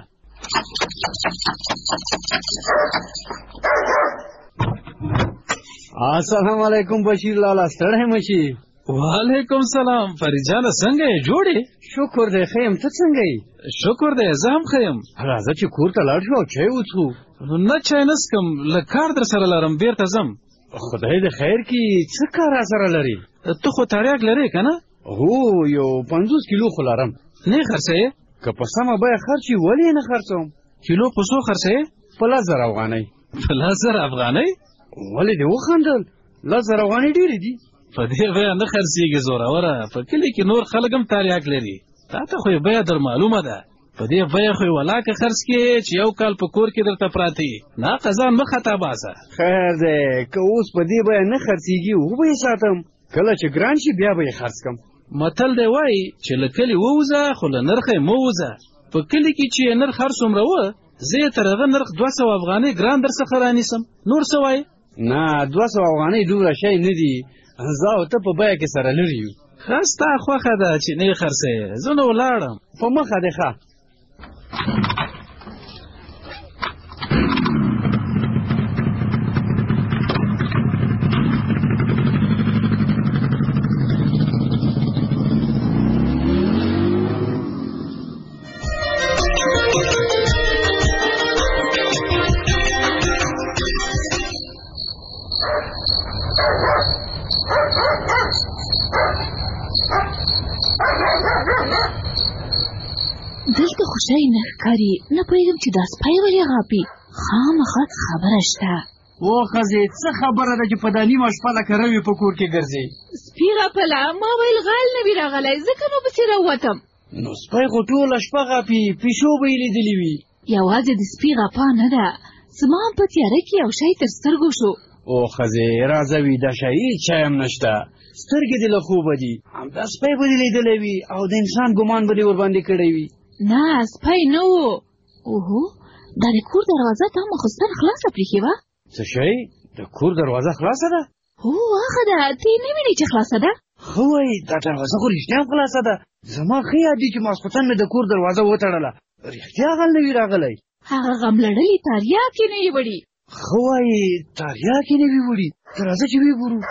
السلام علیکم بشیر لالا، ستړی مه شي. وعلیکم سلام فرید جانه، څنګه یې؟ جوړ یې؟ شکر دی ښه یم، ته څنګه یې؟ شکر دی زه هم ښه یم. راځه چې کور ته لاړ شو او چای وڅښو. نه چای نه څښم، لږ کار در سره لرم، بیرته ځم. خدای د خیر کړي. څه کار را سره لري؟ ته خو تریاک لرې که نه؟ هو یو 50 کیلو خو لرم. نه یې خرڅوې؟ که په سمه بیه خرڅ وي ولې یې نه خرڅوم؟ کیلو په څو خرڅوې؟ په 10,000 افغانۍ. په 10,000 افغانۍ؟ ولې دې وخندل؟ 10,000 افغانۍ ډېرې دي. په دې بیه نه خرڅېږي زوروره. په کلي کې نور خلک هم تریاک لري. تا ته خو یې بیه در معلومه ده. په دې بیه خو یې ولاکه خرڅ کړې چې یو کال په کور کې درته پراته وي. ناقه ځان مه خطا باسه. خیر دی، که اوس په دې بیه نه خرڅېږي وبه یې ساتم، کله چې ګران شي بیا به یې خرڅ کړم. متل دی وایي چې له کلي ووځه خو له نرخه یې مه وځه. په کلي کې چې یې نرخ هر څومره وه زه یې تر هغه نرخ 200 افغانۍ ګران در څخه رانیسم. نور څه وایې؟ نه 200 افغانۍ دومره شی نه دي. زه او ته په بیه کې سره لرې یو. ښه ستا خوښه ده چې نه یې خرڅوې. زه نو ولاړم. په مخه دې ښه. دلته خو شی نه ښکاري، نه پوهېږم چې دا سپی ولې غاپي. خامخا خبره شته. او ښځې څه خبره ده چې په دا نیمه شپه لکه روي په کور کې ګرځې؟ سپي غپله، ما ویل غل نه وي راغلی، ځکه نو پسې راووتم. نو سپی خو ټوله شپه غاپي، پیشو به یې لیدلي وي. یوازې د سپي غپا نه ده، زما هم په تیاره کې یو شی تر سترګو شو. او ښځې راځه ویده شه، هېڅ شی هم نشته. سترګې دې له خوبه دي، همدا سپی به دې لیدلی وي او د انسان ګمان به دې ورباندې کړی وي. نه سپی نه و. اوهو، دا د کور دروازه تا مخصوصا خلاصه پرېښې وه. څه شی؟ د کور دروازه خلاصه ده؟ هو هغه ده، ته یې نه وینې چې خلاصه ده؟ ښه وایي، دا دروازه خو رښتیا هم خلاصه ده. زما ښه یاد دي چې ماسخوتن مې د کور دروازه وتړله. رښتیا غل نه وي راغلی. هغه غم لړلې تریاک یې نه یې وړي. ښه وایي، تریاک یې نه وي وړي. ته راځه چې ویې ګورو.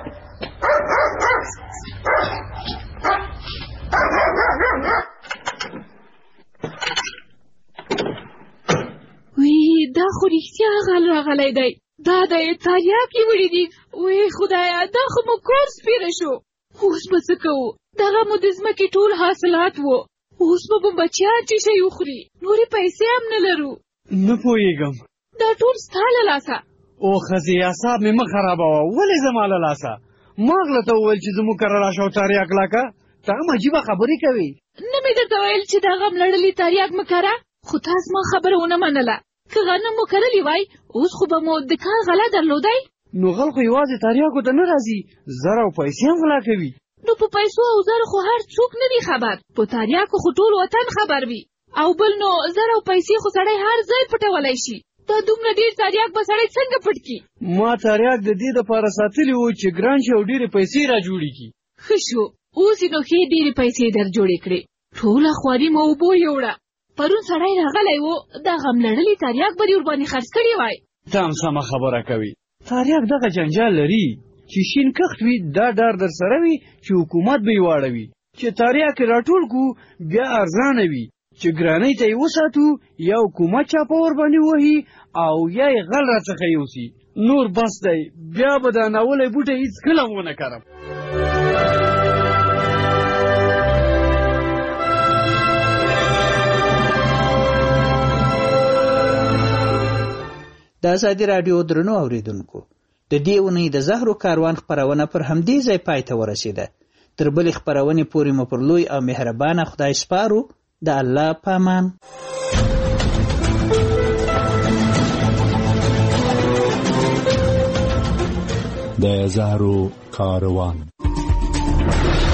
وی دا خو رښتیا غل راغلی دی. دا د تریاک یې وړي دي. وی خدایه، دا خو مو کور سپېره شو. اوس به څه کوو؟ دغه مو د ځمکې ټول حاصلات وو. اوس به مو بچیان چې شی وخوري، نورې پیسې هم نه لرو. نه پوهېږم. دا ټول ستا له لاسه. او ښځې اعصاب مې مه خرابوه. ولې زما له لاسه؟ ما غله ته وویل چې زموږ کره راشه او تریاک لاکه. ته هم عجیبه خبرې کوې. نه مې درته ویل چې دا غم لړلې تریاک مه کره؟ خو تا زما خبره ونه منله. که غنم مو کرلی وای اوس خو به مو د کار غله درلودی. نو غل خو یوازې تریاکو ته نه راځي، زر او پیسې هم غلا کوي. نو په پیسو او زر خو هر څوک نه دی خبر. په تریاکو خو ټول وطن خبر وي. او بل نو زر او پیسې خو سړی هر ځای پټولی شي. دا دومره ډېر تریاک به سړی څنګه پټ کړي؟ ما تریاک د دې دپاره ساتلي وو چې ګران شي او ډېرې پیسې را جوړې کړي. ښه شو، اوس یې نو ښې ډېرې پیسې در جوړې کړې. ټوله خواري مو اوبو یوړه. پرون سړی راغلی و، دا غم لړلې تریاک به دې ورباندې خرڅ کړي وای. ته هم سمه خبره کوي. تریاک دغه جنجال لري چې شین کښت وي، دا ډار در سره وي چې حکومت به یې واړوي. چې تریاک راټول کړو بیا ارزانه وي، چې ګرانۍ ته یې وساتو یا حکومت چاپه ورباندې وهي او یا یې غل راڅخه یوسي. نور بس دی، بیا به دا ناولی بوټی هېڅکله ونه کرم. د ازادي راډیو درنو اوریدونکو، د دې اونۍ د زهرو کاروان خپرونه پر همدې ځای پای ته ورسېده. تر بلې خپرونې پورې مو پر لوی او مهربانه خدای سپارو. د الله پامان. د زهرو کاروان.